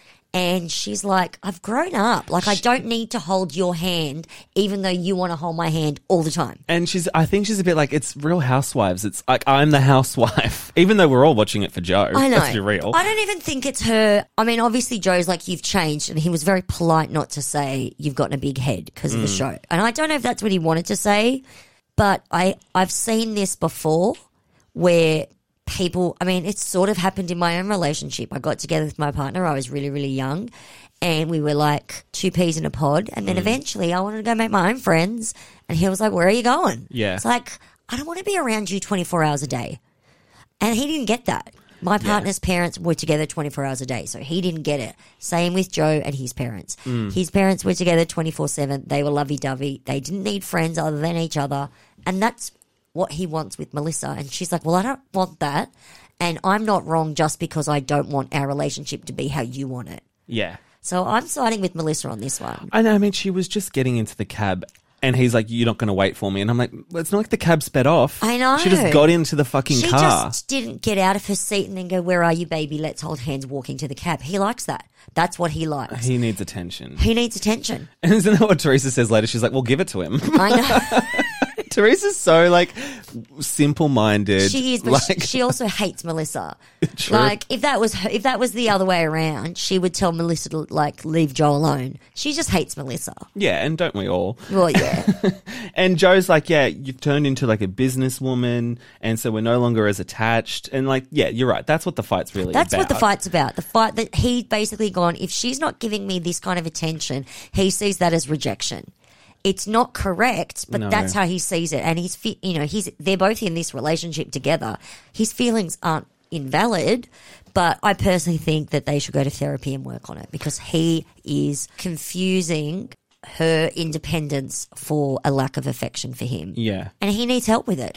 Speaker 2: And she's like, I've grown up. Like, I don't need to hold your hand, even though you want to hold my hand all the time.
Speaker 1: And she's, I think she's a bit like, it's Real Housewives. It's like, I'm the housewife. Even though we're all watching it for Joe.
Speaker 2: I know.
Speaker 1: Let's be real.
Speaker 2: I don't even think it's her. I mean, obviously, Joe's like, you've changed. And he was very polite not to say, you've gotten a big head because of the show. And I don't know if that's what he wanted to say, but I, I've seen this before where people, I mean, it's sort of happened in my own relationship. I got together with my partner. I was really, really young. And we were like two peas in a pod. And then eventually I wanted to go make my own friends. And he was like, where are you going?
Speaker 1: Yeah.
Speaker 2: It's like, I don't want to be around you twenty-four hours a day. And he didn't get that. My partner's parents were together twenty-four hours a day, so he didn't get it. Same with Joe and his parents. His parents were together twenty-four seven. They were lovey-dovey. They didn't need friends other than each other. And that's what he wants with Melissa. And she's like, well, I don't want that. And I'm not wrong just because I don't want our relationship to be how you want it.
Speaker 1: Yeah.
Speaker 2: So I'm siding with Melissa on this one.
Speaker 1: I know. I mean, she was just getting into the cab. And he's like, you're not going to wait for me. And I'm like, well, it's not like the cab sped off.
Speaker 2: I know.
Speaker 1: She just got into the fucking
Speaker 2: She
Speaker 1: car.
Speaker 2: just didn't get out of her seat and then go, where are you, baby? Let's hold hands walking to the cab. He likes that. That's what he likes.
Speaker 1: He needs attention.
Speaker 2: He needs attention.
Speaker 1: And isn't that what Teresa says later? She's like, well, give it to him.
Speaker 2: I know.
Speaker 1: Teresa's so, like, simple-minded.
Speaker 2: She is, but
Speaker 1: like,
Speaker 2: she, she also hates Melissa.
Speaker 1: True.
Speaker 2: Like, if that was her, if that was the other way around, she would tell Melissa to, like, leave Joe alone. She just hates Melissa.
Speaker 1: yeah, and don't we all?
Speaker 2: Well, yeah.
Speaker 1: And Joe's like, yeah, you've turned into, like, a businesswoman, and so we're no longer as attached. And, like, yeah, you're right. That's what the fight's really
Speaker 2: That's
Speaker 1: about.
Speaker 2: what the fight's about. The fight that he's basically gone, if she's not giving me this kind of attention, he sees that as rejection. It's not correct, but
Speaker 1: No.
Speaker 2: that's how he sees it. And he's, fe- you know, he's they're both in this relationship together. His feelings aren't invalid, but I personally think that they should go to therapy and work on it because he is confusing her independence for a lack of affection for him.
Speaker 1: Yeah.
Speaker 2: And he needs help with it.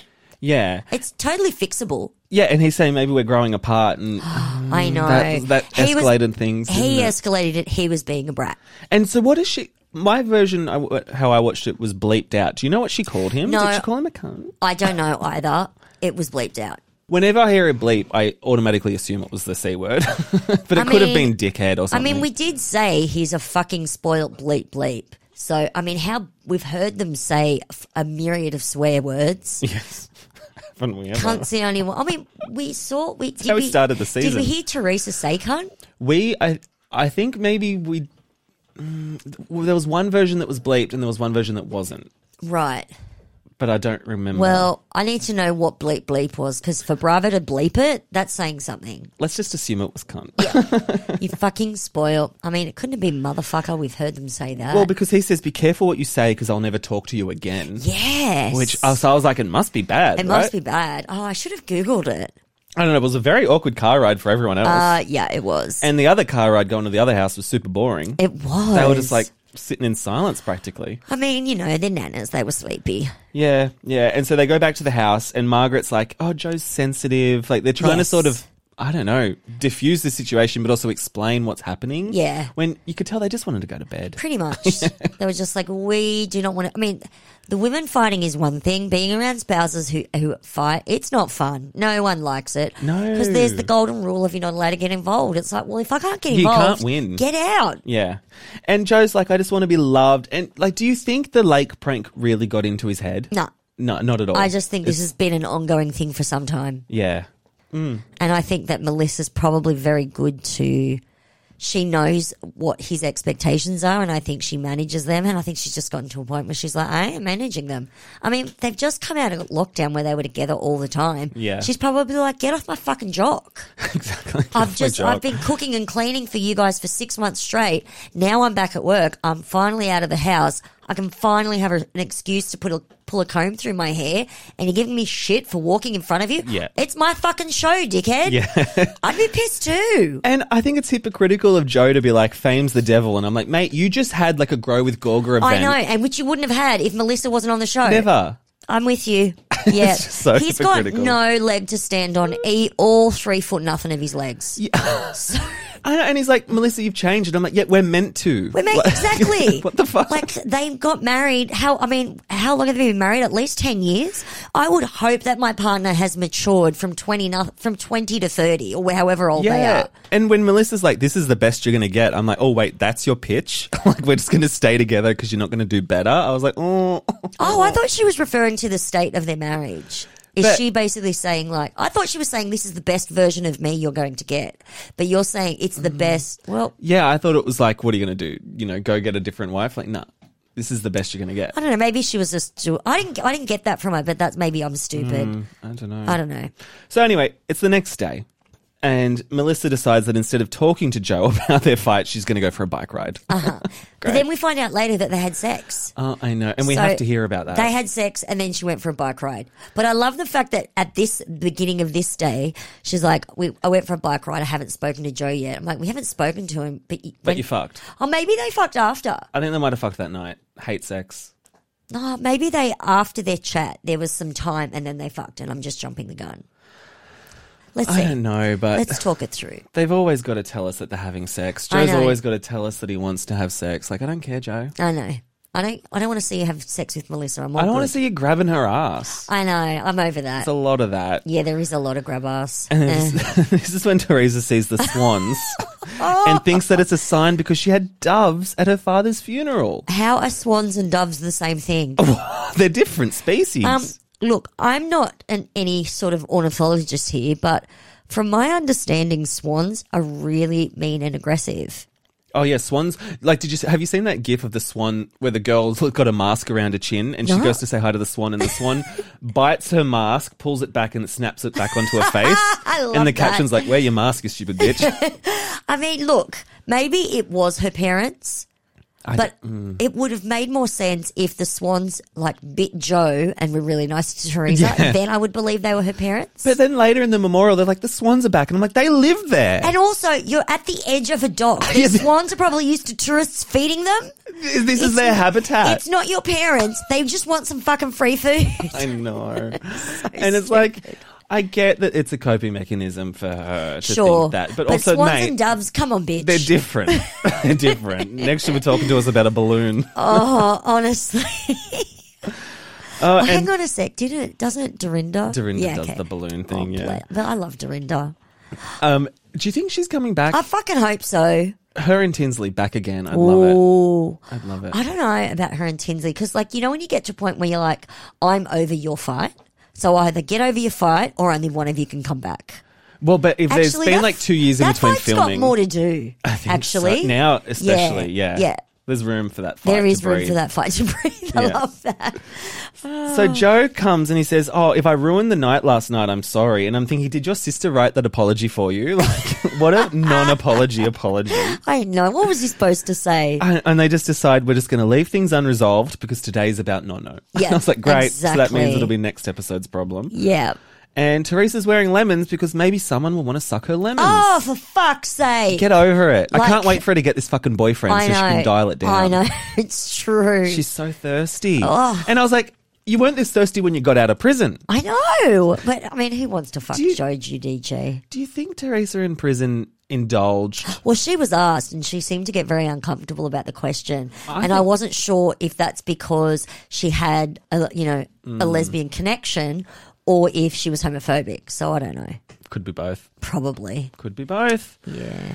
Speaker 1: Yeah.
Speaker 2: It's totally fixable.
Speaker 1: Yeah, and he's saying maybe we're growing apart, and
Speaker 2: I know.
Speaker 1: that, that
Speaker 2: He was-
Speaker 1: escalated things.
Speaker 2: He
Speaker 1: didn't it?
Speaker 2: escalated it. He was being a brat.
Speaker 1: And so what is she... My version, I w- how I watched it, was bleeped out. Do you know what she called him?
Speaker 2: No.
Speaker 1: Did she call him a cunt?
Speaker 2: I don't know either. It was bleeped out.
Speaker 1: Whenever I hear a bleep, I automatically assume it was the C word. But it
Speaker 2: I
Speaker 1: could have
Speaker 2: mean-
Speaker 1: been dickhead or
Speaker 2: I
Speaker 1: something.
Speaker 2: mean, we did say he's a fucking spoilt bleep bleep. So, I mean, how we've heard them say f- a myriad of swear words.
Speaker 1: Yes. Haven't we ever?
Speaker 2: Cunt's the only one. I mean, we saw. We, did
Speaker 1: how we started the
Speaker 2: Did
Speaker 1: season.
Speaker 2: we hear Teresa say cunt?
Speaker 1: We, I, I think maybe we... Mm, well, there was one version that was bleeped and there was one version that wasn't.
Speaker 2: Right.
Speaker 1: But I don't remember.
Speaker 2: Well, I need to know what bleep bleep was because for Bravo to bleep it, that's saying something.
Speaker 1: Let's just assume it was cunt.
Speaker 2: You fucking spoil. I mean, it couldn't have been motherfucker. We've heard them say that.
Speaker 1: Well, because he says, be careful what you say because I'll never talk to you again.
Speaker 2: yes.
Speaker 1: Which, uh, so I was like, it must be bad,
Speaker 2: it
Speaker 1: right?
Speaker 2: must be bad. Oh, I should have Googled it.
Speaker 1: I don't know. It was a very awkward car ride for everyone else.
Speaker 2: Uh, yeah, it was.
Speaker 1: and the other car ride going to the other house was super boring.
Speaker 2: it was.
Speaker 1: They were just like sitting in silence practically.
Speaker 2: I mean, you know, they're nanas. They were sleepy.
Speaker 1: Yeah, yeah. And so they go back to the house and Margaret's like, oh, Joe's sensitive. Like they're trying to
Speaker 2: Yes.
Speaker 1: sort of, I don't know, diffuse the situation but also explain what's happening.
Speaker 2: Yeah.
Speaker 1: When you could tell they just wanted to go to bed.
Speaker 2: Pretty much. They were just like, we do not want to. I mean, the women fighting is one thing. Being around spouses who, who fight, it's not fun. No one likes it.
Speaker 1: No.
Speaker 2: Because there's the golden rule of you're not allowed to get involved. It's like, well, if I can't get
Speaker 1: You
Speaker 2: involved,
Speaker 1: can't win.
Speaker 2: get out.
Speaker 1: Yeah. And Joe's like, I just want to be loved. And like, do you think the lake prank really got into his head?
Speaker 2: No.
Speaker 1: No, not at all.
Speaker 2: I just think this
Speaker 1: It's-
Speaker 2: has been an ongoing thing for some time.
Speaker 1: Yeah.
Speaker 2: And I think that Melissa's probably very good to. She knows what his expectations are, and I think she manages them. And I think she's just gotten to a point where she's like, I am managing them. I mean, they've just come out of lockdown where they were together all the time.
Speaker 1: Yeah.
Speaker 2: She's probably like, get off my fucking jock.
Speaker 1: Exactly.
Speaker 2: I've
Speaker 1: That's
Speaker 2: just,
Speaker 1: my job.
Speaker 2: I've been cooking and cleaning for you guys for six months straight. Now I'm back at work. I'm finally out of the house. I can finally have a, an excuse to put a, pull a comb through my hair, and you're giving me shit for walking in front of you?
Speaker 1: Yeah.
Speaker 2: It's my fucking show, dickhead.
Speaker 1: Yeah.
Speaker 2: I'd be pissed too.
Speaker 1: And I think it's hypocritical of Joe to be like, fame's the devil. And I'm like, mate, you just had like a Grow with Gorga event.
Speaker 2: I know, and which you wouldn't have had if Melissa wasn't on the show.
Speaker 1: Never.
Speaker 2: I'm with you. Yeah.
Speaker 1: It's just so
Speaker 2: He's got
Speaker 1: hypocritical.
Speaker 2: no leg to stand on. He, all three foot nothing of his legs. So,
Speaker 1: I know, and he's like, Melissa, you've changed. And I'm like, yeah, we're meant to.
Speaker 2: we're made,
Speaker 1: Like-
Speaker 2: exactly.
Speaker 1: What the fuck?
Speaker 2: Like, they got married. How, I mean, how long have they been married? At least ten years? I would hope that my partner has matured from twenty, no- from twenty to thirty, or however old they
Speaker 1: Yeah.
Speaker 2: are.
Speaker 1: And when Melissa's like, this is the best you're going to get, I'm like, oh, wait, that's your pitch? Like, we're just going to stay together because you're not going to do better? I was like, oh.
Speaker 2: Oh, I thought she was referring to the state of their marriage. Is
Speaker 1: But-
Speaker 2: she basically saying like, I thought she was saying this is the best version of me you're going to get, but you're saying it's the best. Well,
Speaker 1: Yeah, I thought it was like, what are you going to do? You know, go get a different wife? Like, nah, this is the best you're going to get.
Speaker 2: I don't know. Maybe she was just. I didn't. I didn't get that from her, but that's maybe I'm stupid.
Speaker 1: I don't know.
Speaker 2: I don't know.
Speaker 1: So anyway, it's the next day. And Melissa decides that instead of talking to Joe about their fight, she's going to go for a bike ride.
Speaker 2: Uh-huh. But then we find out later that they had sex.
Speaker 1: Oh, I know. And we
Speaker 2: So
Speaker 1: have to hear about that.
Speaker 2: They had sex and then she went for a bike ride. But I love the fact that at this beginning of this day, she's like, we, I went for a bike ride. I haven't spoken to Joe yet. I'm like, we haven't spoken to him. But, you,
Speaker 1: but
Speaker 2: when-
Speaker 1: you fucked.
Speaker 2: Oh, maybe they fucked after.
Speaker 1: I think they might have fucked that night. Hate sex.
Speaker 2: No, maybe they, after their chat, there was some time and then they fucked and I'm just jumping the gun. Let's
Speaker 1: I
Speaker 2: see.
Speaker 1: don't know, but
Speaker 2: Let's talk it through.
Speaker 1: they've always got to tell us that they're having sex.
Speaker 2: I
Speaker 1: Joe's
Speaker 2: know.
Speaker 1: always got to tell us that he wants to have sex. Like, I don't care, Joe.
Speaker 2: I know. I don't. I don't want to see you have sex with Melissa. I'm all
Speaker 1: I don't want to
Speaker 2: good.
Speaker 1: see you grabbing her ass.
Speaker 2: I know. I'm over that.
Speaker 1: It's a lot of that.
Speaker 2: Yeah, there is a lot of grab ass.
Speaker 1: And
Speaker 2: Eh.
Speaker 1: this, this is when Teresa sees the swans and thinks that it's a sign because she had doves at her father's funeral.
Speaker 2: How are swans and doves the same thing?
Speaker 1: They're different species.
Speaker 2: Um, look, I'm not an any sort of ornithologist here, but from my understanding, swans are really mean and aggressive.
Speaker 1: Oh yeah, swans. Like, did you have you seen that GIF of the swan where the girl's got a mask around her chin and she
Speaker 2: No.
Speaker 1: goes to say hi to the swan and the swan bites her mask, pulls it back, and it snaps it back onto her face.
Speaker 2: I love
Speaker 1: and the
Speaker 2: that.
Speaker 1: caption's like, "Wear your mask, you stupid bitch."
Speaker 2: I mean, look, maybe it was her parents.
Speaker 1: I
Speaker 2: but
Speaker 1: d-
Speaker 2: it would have made more sense if the Swans like bit Joe and were really nice to Teresa.
Speaker 1: Yeah.
Speaker 2: Then I would believe they were her parents.
Speaker 1: But then later in the memorial, they're like, the Swans are back. And I'm like, they live there.
Speaker 2: And also, you're at the edge of a dock.
Speaker 1: Yeah,
Speaker 2: The
Speaker 1: they-
Speaker 2: swans are probably used to tourists feeding them.
Speaker 1: this is their habitat.
Speaker 2: It's not your parents. They just want some fucking free food.
Speaker 1: I know. And it's like, I get that it's a coping mechanism for her to
Speaker 2: Sure.
Speaker 1: think that. But, also,
Speaker 2: swans
Speaker 1: mate,
Speaker 2: and doves, come on, bitch.
Speaker 1: they're different. They're different. Next, you were talking to us about a balloon.
Speaker 2: Oh, honestly.
Speaker 1: Oh,
Speaker 2: Oh,
Speaker 1: and
Speaker 2: hang on a sec. Did it? Doesn't it Dorinda?
Speaker 1: Dorinda
Speaker 2: Yeah,
Speaker 1: does
Speaker 2: okay.
Speaker 1: the balloon thing,
Speaker 2: Oh,
Speaker 1: yeah.
Speaker 2: ble- But I love Dorinda.
Speaker 1: Um, do you think she's coming back?
Speaker 2: I fucking hope so.
Speaker 1: Her and Tinsley back again. I'd love it.
Speaker 2: Ooh.
Speaker 1: I'd love it.
Speaker 2: I don't know about her and Tinsley because, like, you know, when you get to a point where you're like, I'm over your fight, so either get over your fight or only one of you can come back.
Speaker 1: Well, but if there's
Speaker 2: Actually,
Speaker 1: been
Speaker 2: that-
Speaker 1: like two years in
Speaker 2: that
Speaker 1: between
Speaker 2: fight's
Speaker 1: filming,
Speaker 2: got more to do.
Speaker 1: I think
Speaker 2: actually,
Speaker 1: so. Now especially, yeah,
Speaker 2: Yeah, yeah.
Speaker 1: there's room for that fight.
Speaker 2: There
Speaker 1: to
Speaker 2: is room
Speaker 1: breathe.
Speaker 2: for that fight to breathe. I
Speaker 1: Yeah.
Speaker 2: love that.
Speaker 1: So Joe comes and he says, "Oh, if I ruined the night last night, I'm sorry." And I'm thinking, did your sister write that apology for you? Like, what a non-apology apology.
Speaker 2: I know. What was he supposed to say?
Speaker 1: And and they just decide we're just going to leave things unresolved because today's about Nono.
Speaker 2: Yeah,
Speaker 1: I was like, great. So that means
Speaker 2: exactly.
Speaker 1: it'll be next episode's problem.
Speaker 2: Yeah.
Speaker 1: And Teresa's wearing lemons because maybe someone will want to suck her lemons.
Speaker 2: Oh, for fuck's sake.
Speaker 1: Get over it. I
Speaker 2: Like-
Speaker 1: can't wait for her to get this fucking boyfriend
Speaker 2: I
Speaker 1: so
Speaker 2: know.
Speaker 1: she can dial it down.
Speaker 2: I know. It's true.
Speaker 1: She's so thirsty.
Speaker 2: Oh.
Speaker 1: And I was like, you weren't this thirsty when you got out of prison.
Speaker 2: I know. But, I mean, who wants to fuck
Speaker 1: Do you-
Speaker 2: Joe Giudice?
Speaker 1: Do you think Teresa in prison indulged?
Speaker 2: Well, she was asked and she seemed to get very uncomfortable about the question.
Speaker 1: I
Speaker 2: and
Speaker 1: think-
Speaker 2: I wasn't sure if that's because she had, a, you know,
Speaker 1: Mm.
Speaker 2: a lesbian connection or if she was homophobic. So I don't know.
Speaker 1: Could be both.
Speaker 2: Probably.
Speaker 1: Could be both.
Speaker 2: Yeah.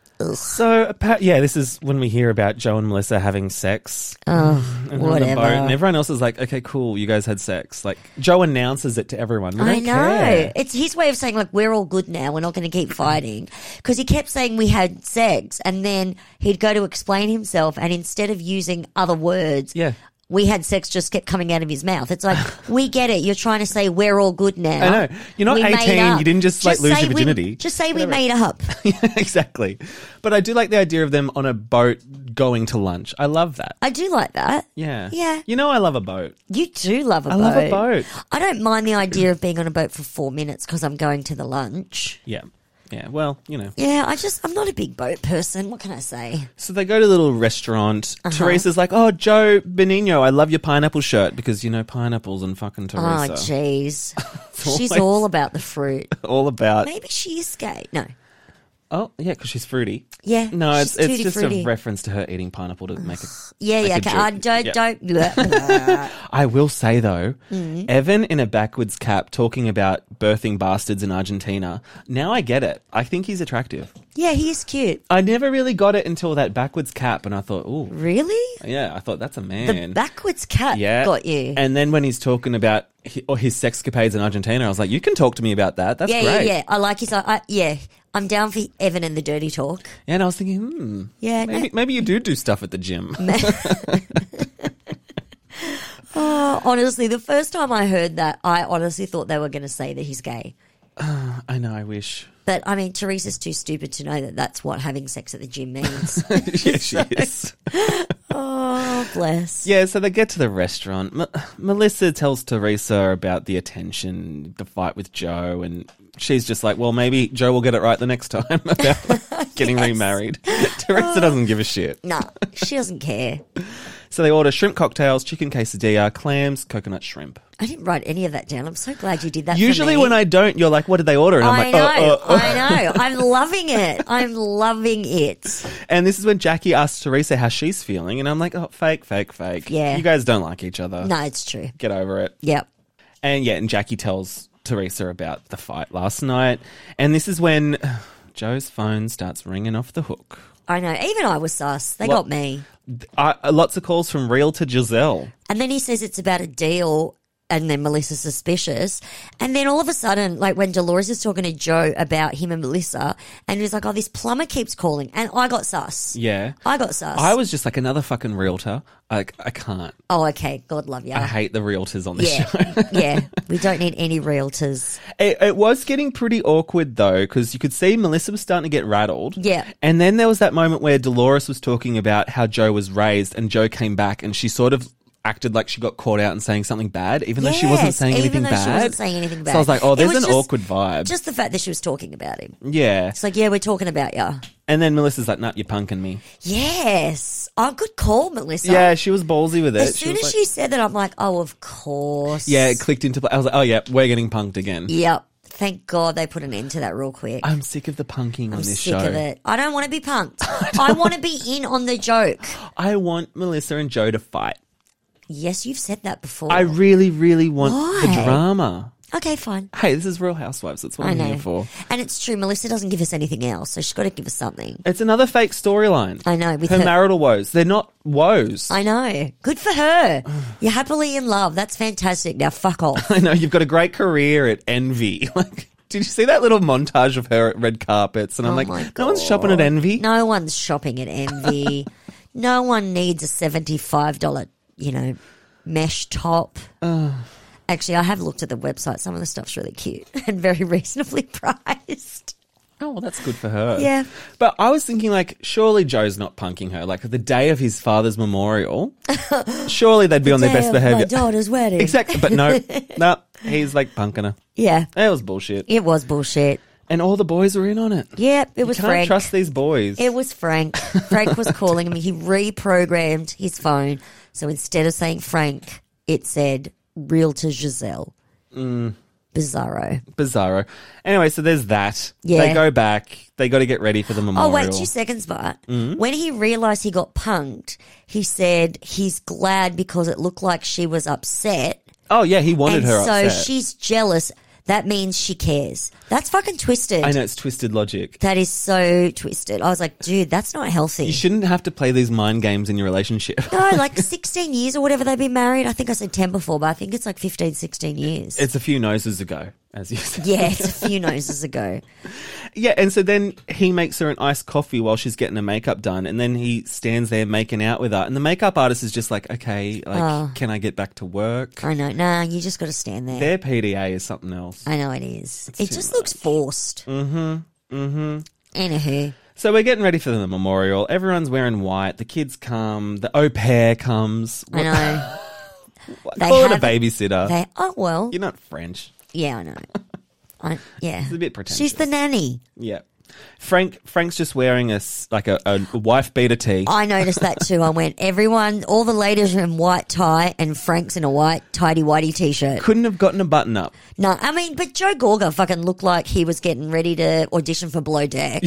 Speaker 1: So, appa- yeah, this is when we hear about Joe and Melissa having sex.
Speaker 2: Oh,
Speaker 1: And they're on the
Speaker 2: whatever.
Speaker 1: boat, and everyone else is like, okay, cool, you guys had sex. Like, Joe announces it to everyone. We
Speaker 2: I
Speaker 1: don't
Speaker 2: know.
Speaker 1: care.
Speaker 2: It's his way of saying, like, we're all good now. We're not going to keep fighting. Because he kept saying we had sex. And then he'd go to explain himself. And instead of using other words,
Speaker 1: Yeah.
Speaker 2: we had sex just kept coming out of his mouth. It's like, we get it. You're trying to say we're all good now.
Speaker 1: I know. You're not
Speaker 2: We made
Speaker 1: eighteen.
Speaker 2: up.
Speaker 1: You didn't just, like, lose
Speaker 2: say
Speaker 1: your
Speaker 2: we-
Speaker 1: virginity.
Speaker 2: just say we
Speaker 1: Whatever.
Speaker 2: made up.
Speaker 1: Yeah, exactly. But I do like the idea of them on a boat going to lunch. I love that.
Speaker 2: I do like that.
Speaker 1: Yeah.
Speaker 2: Yeah.
Speaker 1: You know I love a boat.
Speaker 2: You do love a
Speaker 1: I
Speaker 2: boat.
Speaker 1: love a boat.
Speaker 2: I don't mind the idea of being on a boat for four minutes because I'm going to the lunch.
Speaker 1: Yeah. Yeah. Well, you know.
Speaker 2: Yeah, I just, I'm not a big boat person. What can I say?
Speaker 1: So they go to a little restaurant.
Speaker 2: Uh-huh.
Speaker 1: Teresa's like, oh, Joe Benigno, I love your pineapple shirt because, you know, pineapples and fucking
Speaker 2: Oh,
Speaker 1: Teresa.
Speaker 2: jeez. She's
Speaker 1: always-
Speaker 2: all about the fruit.
Speaker 1: All about.
Speaker 2: Maybe she is gay. No.
Speaker 1: Oh, yeah, because she's fruity.
Speaker 2: Yeah.
Speaker 1: No, it's
Speaker 2: she's
Speaker 1: it's
Speaker 2: tutti
Speaker 1: just
Speaker 2: frutti.
Speaker 1: a reference to her eating pineapple to make it.
Speaker 2: Yeah,
Speaker 1: make
Speaker 2: yeah.
Speaker 1: a
Speaker 2: Okay.
Speaker 1: joke.
Speaker 2: I don't,
Speaker 1: Yeah.
Speaker 2: don't. blah, blah.
Speaker 1: I will say though,
Speaker 2: Mm-hmm.
Speaker 1: Evan in a backwards cap talking about birthing bastards in Argentina. Now I get it. I think he's attractive.
Speaker 2: Yeah, he is cute.
Speaker 1: I never really got it until that backwards cap, and I thought, oh,
Speaker 2: Really?
Speaker 1: yeah, I thought that's a
Speaker 2: The
Speaker 1: man.
Speaker 2: backwards cat
Speaker 1: yeah,
Speaker 2: got you.
Speaker 1: And then when he's talking about hi- or his sexcapades in Argentina, I was like, you can talk to me about that. That's
Speaker 2: yeah,
Speaker 1: great.
Speaker 2: yeah, yeah. I like his. I, yeah, I'm down for Evan and the dirty talk.
Speaker 1: And I was thinking, hmm,
Speaker 2: Yeah. no-
Speaker 1: maybe maybe you do do stuff at the gym.
Speaker 2: Oh, honestly, the first time I heard that, I honestly thought they were going to say that he's gay.
Speaker 1: I know. I wish.
Speaker 2: But I mean, Teresa's too stupid to know that that's what having sex at the gym means.
Speaker 1: Yeah, she is.
Speaker 2: Oh, bless.
Speaker 1: Yeah, so they get to the restaurant. M- Melissa tells Teresa about the attention, the fight with Joe, and she's just like, well, maybe Joe will get it right the next time about getting
Speaker 2: Yes.
Speaker 1: remarried. Teresa doesn't give a shit.
Speaker 2: No, she doesn't care.
Speaker 1: So they order shrimp cocktails, chicken quesadilla, clams, coconut shrimp.
Speaker 2: I didn't write any of that down. I'm so glad you did that.
Speaker 1: Usually
Speaker 2: for me.
Speaker 1: when I don't, you're like, what did they order? And I'm
Speaker 2: I
Speaker 1: like,
Speaker 2: know,
Speaker 1: oh, oh, oh.
Speaker 2: I know. I'm loving it. I'm loving it.
Speaker 1: And this is when Jackie asks Teresa how she's feeling. And I'm like, oh, fake, fake, fake.
Speaker 2: Yeah.
Speaker 1: You guys don't like each other.
Speaker 2: No, it's true.
Speaker 1: Get over it.
Speaker 2: Yep.
Speaker 1: And yeah, and Jackie tells Teresa about the fight last night. And this is when Joe's phone starts ringing off the hook.
Speaker 2: I know. Even I was sus. They
Speaker 1: Lo-
Speaker 2: got me.
Speaker 1: Uh, lots of calls from Real to Giselle.
Speaker 2: And then he says it's about a deal. And then Melissa's suspicious. And then all of a sudden, like when Dolores is talking to Joe about him and Melissa, and he's like, oh, this plumber keeps calling. And I got sus.
Speaker 1: Yeah.
Speaker 2: I got sus.
Speaker 1: I was just like another fucking realtor. I, I can't.
Speaker 2: Oh, okay. God love you.
Speaker 1: I hate the realtors on this
Speaker 2: yeah.
Speaker 1: show.
Speaker 2: yeah. We don't need any realtors.
Speaker 1: It, it was getting pretty awkward though, because you could see Melissa was starting to get rattled.
Speaker 2: Yeah.
Speaker 1: And then there was that moment where Dolores was talking about how Joe was raised, and Joe came back and she sort of acted like she got caught out and saying something bad, even though she wasn't
Speaker 2: Yes,
Speaker 1: saying
Speaker 2: even
Speaker 1: anything
Speaker 2: though
Speaker 1: bad.
Speaker 2: she wasn't saying anything bad.
Speaker 1: So I was like, oh,
Speaker 2: It
Speaker 1: there's
Speaker 2: was
Speaker 1: an
Speaker 2: just-
Speaker 1: awkward vibe.
Speaker 2: Just the fact that she was talking about him.
Speaker 1: yeah.
Speaker 2: It's like, yeah, we're talking about you.
Speaker 1: And then Melissa's like, nah, you're punking me.
Speaker 2: Yes. Oh, good call, Melissa.
Speaker 1: Yeah, she was ballsy with it.
Speaker 2: As
Speaker 1: She
Speaker 2: soon
Speaker 1: was
Speaker 2: as
Speaker 1: like-
Speaker 2: she said that, I'm like, oh, of course.
Speaker 1: Yeah, it clicked into play. I was like, oh yeah, we're getting punked again.
Speaker 2: Yep. Thank God they put an end to that real quick.
Speaker 1: I'm sick of the punking on
Speaker 2: I'm
Speaker 1: this
Speaker 2: sick
Speaker 1: show.
Speaker 2: of it. I don't want to be punked. I want to be in on the joke.
Speaker 1: I want Melissa and Joe to fight.
Speaker 2: Yes, you've said that before.
Speaker 1: I really, really want the
Speaker 2: Why?
Speaker 1: drama.
Speaker 2: Okay, fine.
Speaker 1: Hey, this is Real Housewives. That's what
Speaker 2: I
Speaker 1: I'm
Speaker 2: know.
Speaker 1: here for.
Speaker 2: And it's true. Melissa doesn't give us anything else, so she's got to give us something.
Speaker 1: It's another fake storyline.
Speaker 2: I know. With
Speaker 1: Her
Speaker 2: her,
Speaker 1: marital woes. They're not woes.
Speaker 2: I know. Good for her. You're happily in love. That's fantastic. Now fuck off.
Speaker 1: I know you've got a great career at Envy. Like, did you see that little montage of her at red carpets? And I'm
Speaker 2: Oh
Speaker 1: like,
Speaker 2: my
Speaker 1: no one's
Speaker 2: God.
Speaker 1: shopping at Envy.
Speaker 2: No one's shopping at Envy. No one needs a seventy-five dollars, you know, mesh top. Actually, I have looked at the website. Some of the stuff's really cute and very reasonably priced.
Speaker 1: Oh, well, that's good for her.
Speaker 2: Yeah.
Speaker 1: But I was thinking, like, surely Joe's not punking her. Like, the day of his father's memorial, surely they'd be on their
Speaker 2: Day
Speaker 1: best
Speaker 2: of
Speaker 1: behavior.
Speaker 2: My daughter's wedding.
Speaker 1: Exactly. But no, no, he's like punking her.
Speaker 2: Yeah,
Speaker 1: That was bullshit.
Speaker 2: it was bullshit.
Speaker 1: And all the boys were in on it.
Speaker 2: Yep, it was
Speaker 1: Can't
Speaker 2: Frank.
Speaker 1: trust these boys.
Speaker 2: It was Frank. Frank was calling him. He reprogrammed his phone. So instead of saying Frank, it said Realtor Giselle.
Speaker 1: Mm.
Speaker 2: Bizarro.
Speaker 1: Bizarro. Anyway, so there's that.
Speaker 2: Yeah.
Speaker 1: They go back. They got to get ready for the memorial.
Speaker 2: Oh, wait, two seconds, but when he realised he got punked, he said he's glad because it looked like she was upset.
Speaker 1: Oh, yeah, he wanted
Speaker 2: And
Speaker 1: her
Speaker 2: so
Speaker 1: upset.
Speaker 2: she's jealous. That means she cares. That's fucking twisted.
Speaker 1: I know, it's twisted logic.
Speaker 2: That is so twisted. I was like, dude, that's not healthy.
Speaker 1: You shouldn't have to play these mind games in your relationship.
Speaker 2: No, like sixteen years or whatever they've been married. I think I said ten before, but I think it's like fifteen, sixteen years.
Speaker 1: It's a few noses ago, as you said.
Speaker 2: Yeah, it's a few noses ago.
Speaker 1: Yeah, and so then he makes her an iced coffee while she's getting her makeup done, and then he stands there making out with her, and the makeup artist is just like, okay, like,
Speaker 2: Oh.
Speaker 1: can I get back to work?
Speaker 2: I know. Nah, you just got to stand there.
Speaker 1: Their P D A is something else.
Speaker 2: I know it is.
Speaker 1: It's
Speaker 2: it
Speaker 1: too
Speaker 2: just looks forced.
Speaker 1: Mm-hmm, mm-hmm.
Speaker 2: Anywho.
Speaker 1: So we're getting ready for the memorial. Everyone's wearing white. The kids come. The au pair comes.
Speaker 2: I know. They
Speaker 1: Call it a
Speaker 2: have-
Speaker 1: babysitter.
Speaker 2: They, oh, well.
Speaker 1: You're not French.
Speaker 2: Yeah, I know. I, yeah.
Speaker 1: It's a bit pretentious.
Speaker 2: She's the nanny.
Speaker 1: Yeah. Frank Frank's just wearing a s- like a, a wife beater tee.
Speaker 2: I noticed that too. I went, everyone, all the ladies are in white tie and Frank's in a white tidy-whitey t-shirt.
Speaker 1: Couldn't have gotten a button up.
Speaker 2: No, I mean, but Joe Gorga fucking looked like he was getting ready to audition for Below Deck.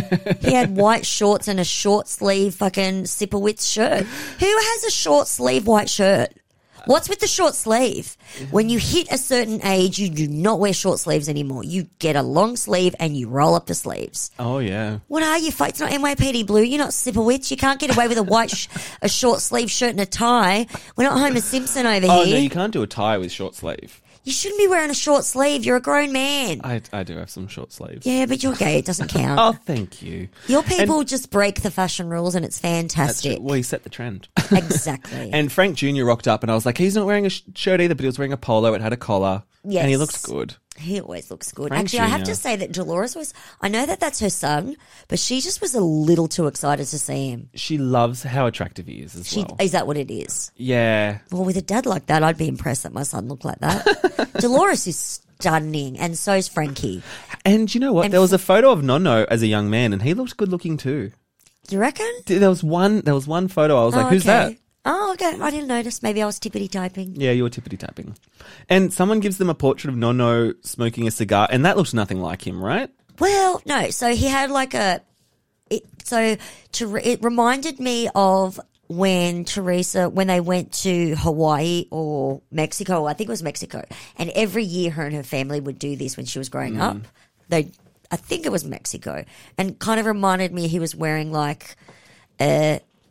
Speaker 2: He had white shorts and a short sleeve fucking Sipowicz shirt. Who has a short sleeve white shirt? What's with the short sleeve? When you hit a certain age, you do not wear short sleeves anymore. You get a long sleeve and you roll up the sleeves.
Speaker 1: Oh yeah.
Speaker 2: What are you? It's not N Y P D Blue. You're not Sipowicz. You can't get away with a white, sh- a short sleeve shirt and a tie. We're not Homer Simpson over
Speaker 1: Oh
Speaker 2: here.
Speaker 1: no, you can't do a tie with short sleeve.
Speaker 2: You shouldn't be wearing a short sleeve. You're a grown man.
Speaker 1: I I do have some short sleeves.
Speaker 2: Yeah, but you're gay. It doesn't count.
Speaker 1: Oh, thank you.
Speaker 2: Your people just break the fashion rules and it's
Speaker 1: That's
Speaker 2: fantastic.
Speaker 1: true. Well, he set the trend.
Speaker 2: Exactly.
Speaker 1: And Frank Junior rocked up, and I was like, he's not wearing a sh- shirt either, but he was wearing a polo. It had a collar,
Speaker 2: Yes.
Speaker 1: and he looked good.
Speaker 2: He always looks good.
Speaker 1: Frank
Speaker 2: Actually, I have
Speaker 1: Junior
Speaker 2: to say that Dolores was, I know that that's her son, but she just was a little too excited to see him.
Speaker 1: She loves how attractive he is as
Speaker 2: She,
Speaker 1: well.
Speaker 2: Is that what it is?
Speaker 1: Yeah.
Speaker 2: Well, with a dad like that, I'd be impressed that my son looked like that. Dolores is stunning, and so is Frankie.
Speaker 1: And you know what?
Speaker 2: And
Speaker 1: there was a photo of Nono as a young man, and he looked good looking too.
Speaker 2: You reckon?
Speaker 1: There was one. There was one photo. I was like,
Speaker 2: Oh,
Speaker 1: "Who's
Speaker 2: okay.
Speaker 1: that?"
Speaker 2: Oh, okay. I didn't notice. Maybe I was tippity typing.
Speaker 1: Yeah, you were tippity tapping. And someone gives them a portrait of Nono smoking a cigar, and that looks nothing like him, right?
Speaker 2: Well, no. So he had like a. It, so to, it reminded me of when Teresa, when they went to Hawaii or Mexico, I think it was Mexico, and every year her and her family would do this when she was growing
Speaker 1: Mm.
Speaker 2: up. They, I think it was Mexico, and kind of reminded me he was wearing like a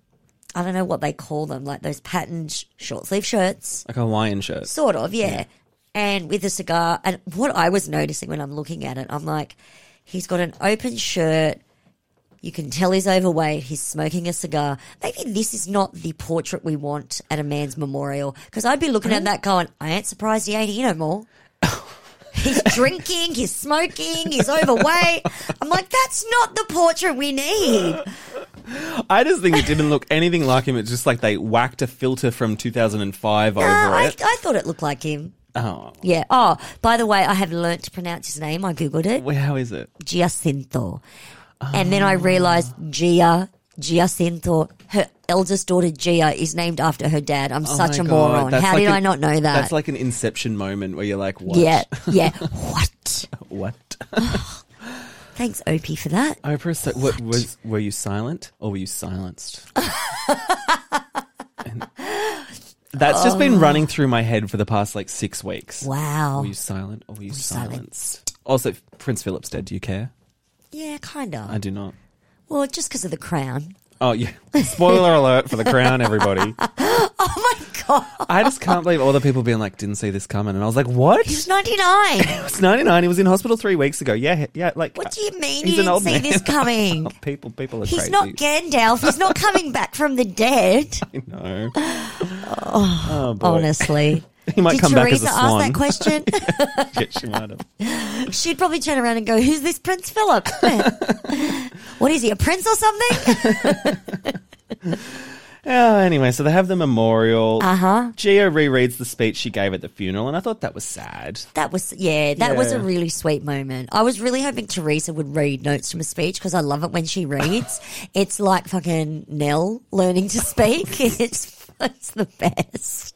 Speaker 2: I don't know what they call them, like those patterned sh- short sleeve shirts.
Speaker 1: Like a Hawaiian shirt.
Speaker 2: Sort of, yeah. And with a cigar. And what I was noticing when I'm looking at it, I'm like, he's got an open shirt. You can tell he's overweight. He's smoking a cigar. Maybe this is not the portrait we want at a man's memorial. Because I'd be looking at that going, I ain't surprised he ain't here no more. He's drinking, he's smoking, he's overweight. I'm like, that's not the portrait we need.
Speaker 1: I just think it didn't look anything like him. It's just like they whacked a filter from two thousand five over
Speaker 2: Nah, I,
Speaker 1: it.
Speaker 2: I thought it looked like him.
Speaker 1: Oh.
Speaker 2: Yeah. Oh, by the way, I have learnt to pronounce his name. I Googled it.
Speaker 1: Well, how is it?
Speaker 2: Giacinto. And then I realised Gia, Giacinto, her eldest daughter Gia is named after her dad. I'm
Speaker 1: Oh
Speaker 2: such
Speaker 1: my
Speaker 2: a
Speaker 1: God.
Speaker 2: moron.
Speaker 1: That's
Speaker 2: How
Speaker 1: like
Speaker 2: did
Speaker 1: an-
Speaker 2: I not know that?
Speaker 1: That's like an Inception moment where you're like, what?
Speaker 2: yeah, yeah. What?
Speaker 1: What?
Speaker 2: Thanks, Opie, for that.
Speaker 1: Oprah, so, what, was, were you silent or were you silenced? And that's just been running through my head for the past like six weeks.
Speaker 2: Wow.
Speaker 1: Were you silent or were you silenced?
Speaker 2: silenced?
Speaker 1: Also, Prince Philip's dead. Do you care?
Speaker 2: Yeah, kind of.
Speaker 1: I do not.
Speaker 2: Well, just because of the crown.
Speaker 1: Oh, yeah. Spoiler alert for The Crown, everybody.
Speaker 2: Oh, my God.
Speaker 1: I just can't believe all the people being like, didn't see this coming. And I was like, what?
Speaker 2: He's ninety-nine.
Speaker 1: It's ninety-nine. He was in hospital three weeks ago. Yeah, yeah. Like,
Speaker 2: What do you mean
Speaker 1: he's
Speaker 2: you
Speaker 1: an
Speaker 2: didn't
Speaker 1: old
Speaker 2: see
Speaker 1: man.
Speaker 2: this coming?
Speaker 1: people, people are
Speaker 2: He's
Speaker 1: crazy.
Speaker 2: not Gandalf. He's not coming back from the dead.
Speaker 1: I know. Oh, boy.
Speaker 2: Honestly.
Speaker 1: He might
Speaker 2: Did
Speaker 1: come
Speaker 2: Teresa
Speaker 1: back as a
Speaker 2: ask
Speaker 1: swan.
Speaker 2: that question?
Speaker 1: Yeah, she might have.
Speaker 2: She'd probably turn around and go, who's this Prince Philip? What is he, a prince or something?
Speaker 1: Oh, anyway, so they have the memorial.
Speaker 2: Uh-huh.
Speaker 1: Gia rereads the speech she gave at the funeral, and I thought that was sad.
Speaker 2: That was, yeah, that was a
Speaker 1: Yeah.
Speaker 2: really sweet moment. I was really hoping Teresa would read notes from a speech because I love it when she reads. It's like fucking Nell learning to speak. It's, it's the best.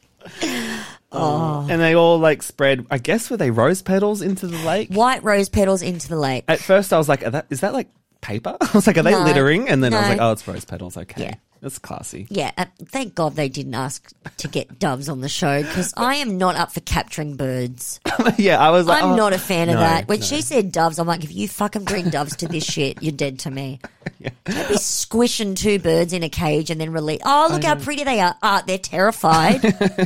Speaker 2: Oh.
Speaker 1: And they all like spread, I guess, were they rose petals into the lake?
Speaker 2: White rose petals into the lake.
Speaker 1: At first I was like, are that, is that like paper? I was like, are they
Speaker 2: No.
Speaker 1: littering? And then I was
Speaker 2: No.
Speaker 1: like, oh, it's rose petals. Okay.
Speaker 2: Yeah.
Speaker 1: That's classy.
Speaker 2: Yeah, uh, thank God they didn't ask to get doves on the show because I am not up for capturing birds.
Speaker 1: Yeah, I was like,
Speaker 2: I'm
Speaker 1: oh,
Speaker 2: not a fan of
Speaker 1: no,
Speaker 2: that. When
Speaker 1: no.
Speaker 2: she said doves, I'm like, if you fucking bring doves to this shit, you're dead to me. Don't be squishing two birds in a cage and then release. Oh, look how pretty they are. Ah, they're terrified.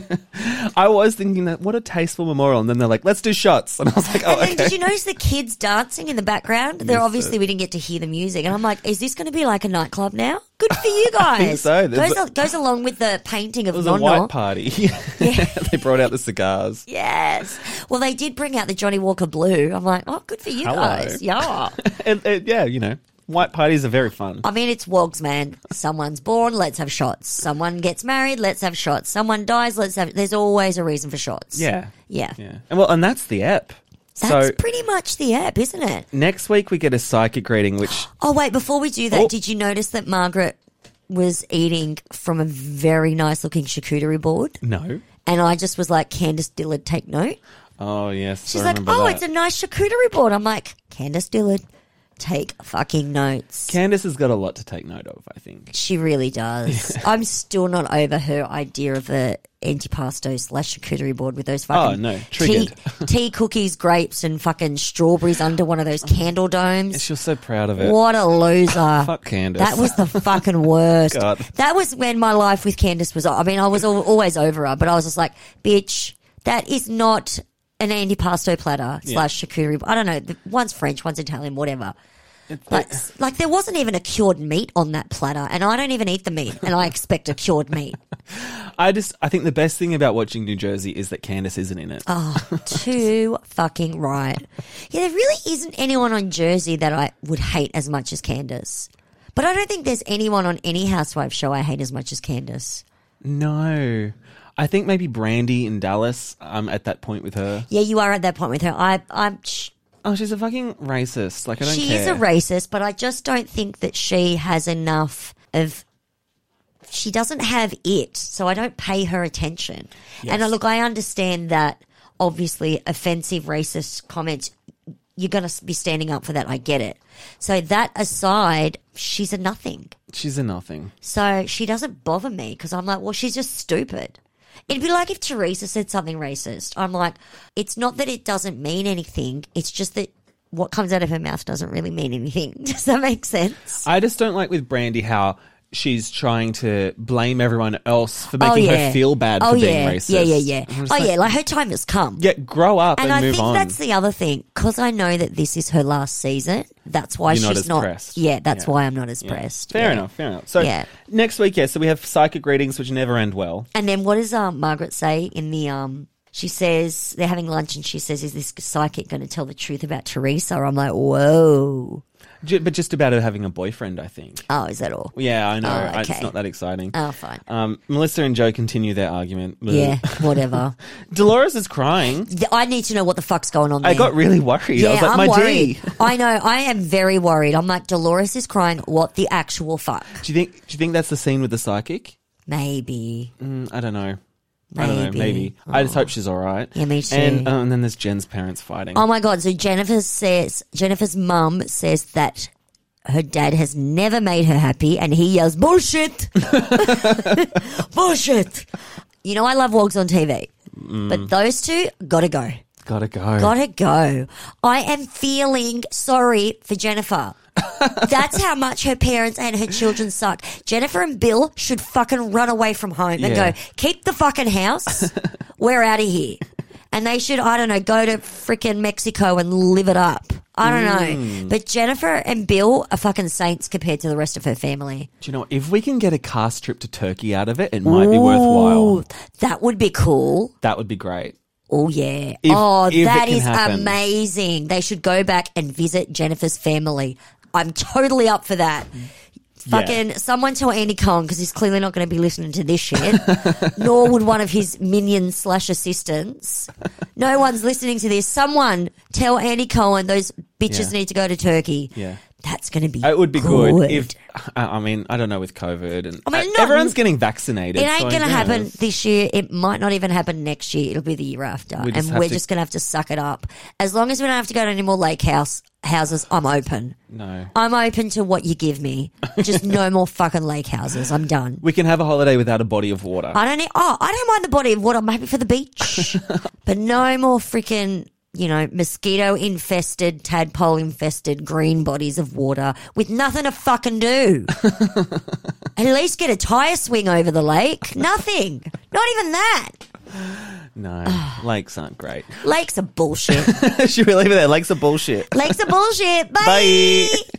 Speaker 1: I was thinking that what a tasteful memorial. And then they're like, let's do shots. And I was like, oh,
Speaker 2: And then
Speaker 1: okay.
Speaker 2: did you notice the kids dancing in the background? They're
Speaker 1: Missed
Speaker 2: obviously,
Speaker 1: it.
Speaker 2: we didn't get to hear the music. And I'm like, is this going to be like a nightclub now? Good for you guys.
Speaker 1: think so. There's
Speaker 2: Goes, goes along with the painting of
Speaker 1: It was a
Speaker 2: Nono.
Speaker 1: white party. They brought out the cigars.
Speaker 2: Yes. Well, they did bring out the Johnny Walker Blue. I'm like, oh, good for you
Speaker 1: Hello.
Speaker 2: guys. Yeah.
Speaker 1: and, and, yeah, you know, white parties are very fun.
Speaker 2: I mean, it's wogs, man. Someone's born, let's have shots. Someone gets married, let's have shots. Someone dies, let's have. There's always a reason for shots.
Speaker 1: Yeah.
Speaker 2: Yeah.
Speaker 1: Yeah. And well, and that's the ep.
Speaker 2: That's
Speaker 1: so
Speaker 2: pretty much the app, isn't it?
Speaker 1: next week we get a psychic reading, which
Speaker 2: Oh, wait, before we do that,
Speaker 1: Oh.
Speaker 2: did you notice that Margaret was eating from a very nice looking charcuterie board?
Speaker 1: no.
Speaker 2: And I just was like, Candice Dillard, take note.
Speaker 1: Oh yes,
Speaker 2: She's
Speaker 1: I
Speaker 2: like,
Speaker 1: remember
Speaker 2: oh,
Speaker 1: that.
Speaker 2: it's a nice charcuterie board. I'm like, Candice Dillard, take fucking notes.
Speaker 1: Candice has got a lot to take note of, I think.
Speaker 2: She really does. I'm still not over her idea of a antipasto slash charcuterie board with those fucking
Speaker 1: Oh, no,
Speaker 2: tea,
Speaker 1: triggered.
Speaker 2: tea, cookies, grapes, and fucking strawberries under one of those candle domes.
Speaker 1: She was so proud of it.
Speaker 2: What a loser.
Speaker 1: Fuck Candice.
Speaker 2: That was the fucking worst.
Speaker 1: God.
Speaker 2: That was when my life with Candice was, I mean, I was al- always over her, but I was just like, bitch, that is not an antipasto platter slash charcuterie. I don't know. the- One's French, one's Italian, whatever. But like there wasn't even a cured meat on that platter, and I don't even eat the meat, and I expect a cured meat.
Speaker 1: I just, I think the best thing about watching New Jersey is that Candice isn't in it.
Speaker 2: Oh, too fucking right. Yeah, there really isn't anyone on Jersey that I would hate as much as Candace. But I don't think there's anyone on any Housewives show I hate as much as Candace.
Speaker 1: No. I think maybe Brandy in Dallas, I'm at that point with her.
Speaker 2: Yeah, you are at that point with her. I, I'm. Sh-
Speaker 1: Oh, she's a fucking racist. Like, I don't
Speaker 2: she
Speaker 1: care.
Speaker 2: is a racist, but I just don't think that she has enough of. She doesn't have it, so I don't pay her attention. And uh, look, I understand that obviously offensive racist comments, you're going to be standing up for that. I get it. So that aside, she's a nothing.
Speaker 1: She's a nothing.
Speaker 2: So she doesn't bother me because I'm like, well, she's just stupid. It'd be like if Teresa said something racist. I'm like, it's not that it doesn't mean anything. It's just that what comes out of her mouth doesn't really mean anything. Does that make sense?
Speaker 1: I just don't like with Brandy how she's trying to blame everyone else for
Speaker 2: Oh,
Speaker 1: making
Speaker 2: yeah.
Speaker 1: her feel bad
Speaker 2: oh,
Speaker 1: for
Speaker 2: yeah.
Speaker 1: being racist.
Speaker 2: Yeah, yeah, yeah.
Speaker 1: I'm
Speaker 2: Oh,
Speaker 1: just like,
Speaker 2: yeah, like her time has come.
Speaker 1: yeah, grow up and,
Speaker 2: And I
Speaker 1: move
Speaker 2: think
Speaker 1: on.
Speaker 2: that's the other thing, because I know that this is her last season. That's why
Speaker 1: You're not
Speaker 2: she's
Speaker 1: as
Speaker 2: not.
Speaker 1: pressed.
Speaker 2: Yeah, that's
Speaker 1: Yeah.
Speaker 2: why I'm not as
Speaker 1: Yeah.
Speaker 2: pressed.
Speaker 1: Fair
Speaker 2: Yeah.
Speaker 1: enough, fair enough. So
Speaker 2: Yeah.
Speaker 1: next week, yeah, so we have psychic readings, which never end well.
Speaker 2: And then what does um, Margaret say in the um? She says they're having lunch, and she says, "Is this psychic going to tell the truth about Teresa?" I'm like, "Whoa."
Speaker 1: Ju- But just about her having a boyfriend, I think.
Speaker 2: Oh, is that all?
Speaker 1: Yeah, I know.
Speaker 2: Oh,
Speaker 1: I- It's
Speaker 2: okay.
Speaker 1: not that exciting.
Speaker 2: Oh, fine.
Speaker 1: Um, Melissa and Joe continue their argument.
Speaker 2: Yeah, whatever.
Speaker 1: Dolores is crying.
Speaker 2: Th- I need to know what the fuck's going on there.
Speaker 1: I got really worried.
Speaker 2: yeah,
Speaker 1: I was like,
Speaker 2: I'm
Speaker 1: my
Speaker 2: worried.
Speaker 1: D.
Speaker 2: I know. I am very worried. I'm like, Dolores is crying. What the actual fuck?
Speaker 1: Do you think? Do you think that's the scene with the psychic?
Speaker 2: Maybe.
Speaker 1: Mm, I don't know. I don't know.
Speaker 2: Maybe.
Speaker 1: Maybe. I just hope she's all right.
Speaker 2: Yeah, me too.
Speaker 1: And, uh, and then there's Jen's parents fighting.
Speaker 2: Oh my god! So Jennifer says Jennifer's mum says that her dad has never made her happy, and he yells bullshit, bullshit. You know I love wogs on T V,
Speaker 1: Mm.
Speaker 2: but those two gotta go,
Speaker 1: Gotta go.
Speaker 2: gotta go. I am feeling sorry for Jennifer. That's how much her parents and her children suck. Jennifer and Bill should fucking run away from home and
Speaker 1: Yeah.
Speaker 2: go, keep the fucking house. We're out of here. And they should, I don't know, go to freaking Mexico and live it up. I don't
Speaker 1: Mm.
Speaker 2: know. But Jennifer and Bill are fucking saints compared to the rest of her family.
Speaker 1: Do you know what? If we can get a cast trip to Turkey out of it, it might be worthwhile.
Speaker 2: Ooh, that would be cool.
Speaker 1: That would be great.
Speaker 2: Oh, yeah.
Speaker 1: If-
Speaker 2: oh,
Speaker 1: if it
Speaker 2: that
Speaker 1: can
Speaker 2: is
Speaker 1: happen.
Speaker 2: amazing. They should go back and visit Jennifer's family. I'm totally up for that. Fucking someone tell Andy Cohen, because he's clearly not going to be listening to this shit. Nor would one of his minions slash assistants. No one's listening to this. Someone tell Andy Cohen those bitches
Speaker 1: Yeah.
Speaker 2: need to go to Turkey.
Speaker 1: Yeah.
Speaker 2: That's going to be
Speaker 1: It would be
Speaker 2: good.
Speaker 1: good if, I I mean, I don't know with COVID and
Speaker 2: I mean,
Speaker 1: uh,
Speaker 2: not-
Speaker 1: everyone's getting vaccinated.
Speaker 2: It ain't
Speaker 1: so
Speaker 2: going to
Speaker 1: who
Speaker 2: happen
Speaker 1: knows?
Speaker 2: this year. It might not even happen next year. It'll be the year after.
Speaker 1: We just
Speaker 2: and
Speaker 1: have
Speaker 2: we're
Speaker 1: to-
Speaker 2: just going to have to suck it up. As long as we don't have to go to any more lake house houses, I'm open.
Speaker 1: No.
Speaker 2: I'm open to what you give me. Just no more fucking lake houses. I'm done.
Speaker 1: We can have a holiday without a body of water.
Speaker 2: I don't need, oh, I don't mind the body of water. I'm happy for the beach. But no more freaking, you know, mosquito infested, tadpole infested green bodies of water with nothing to fucking do. At least get a tire swing over the lake. Nothing. Not even that.
Speaker 1: No. Lakes aren't great.
Speaker 2: Lakes are bullshit.
Speaker 1: Should we leave it there? Lakes are bullshit.
Speaker 2: Lakes are bullshit. Bye.
Speaker 1: Bye.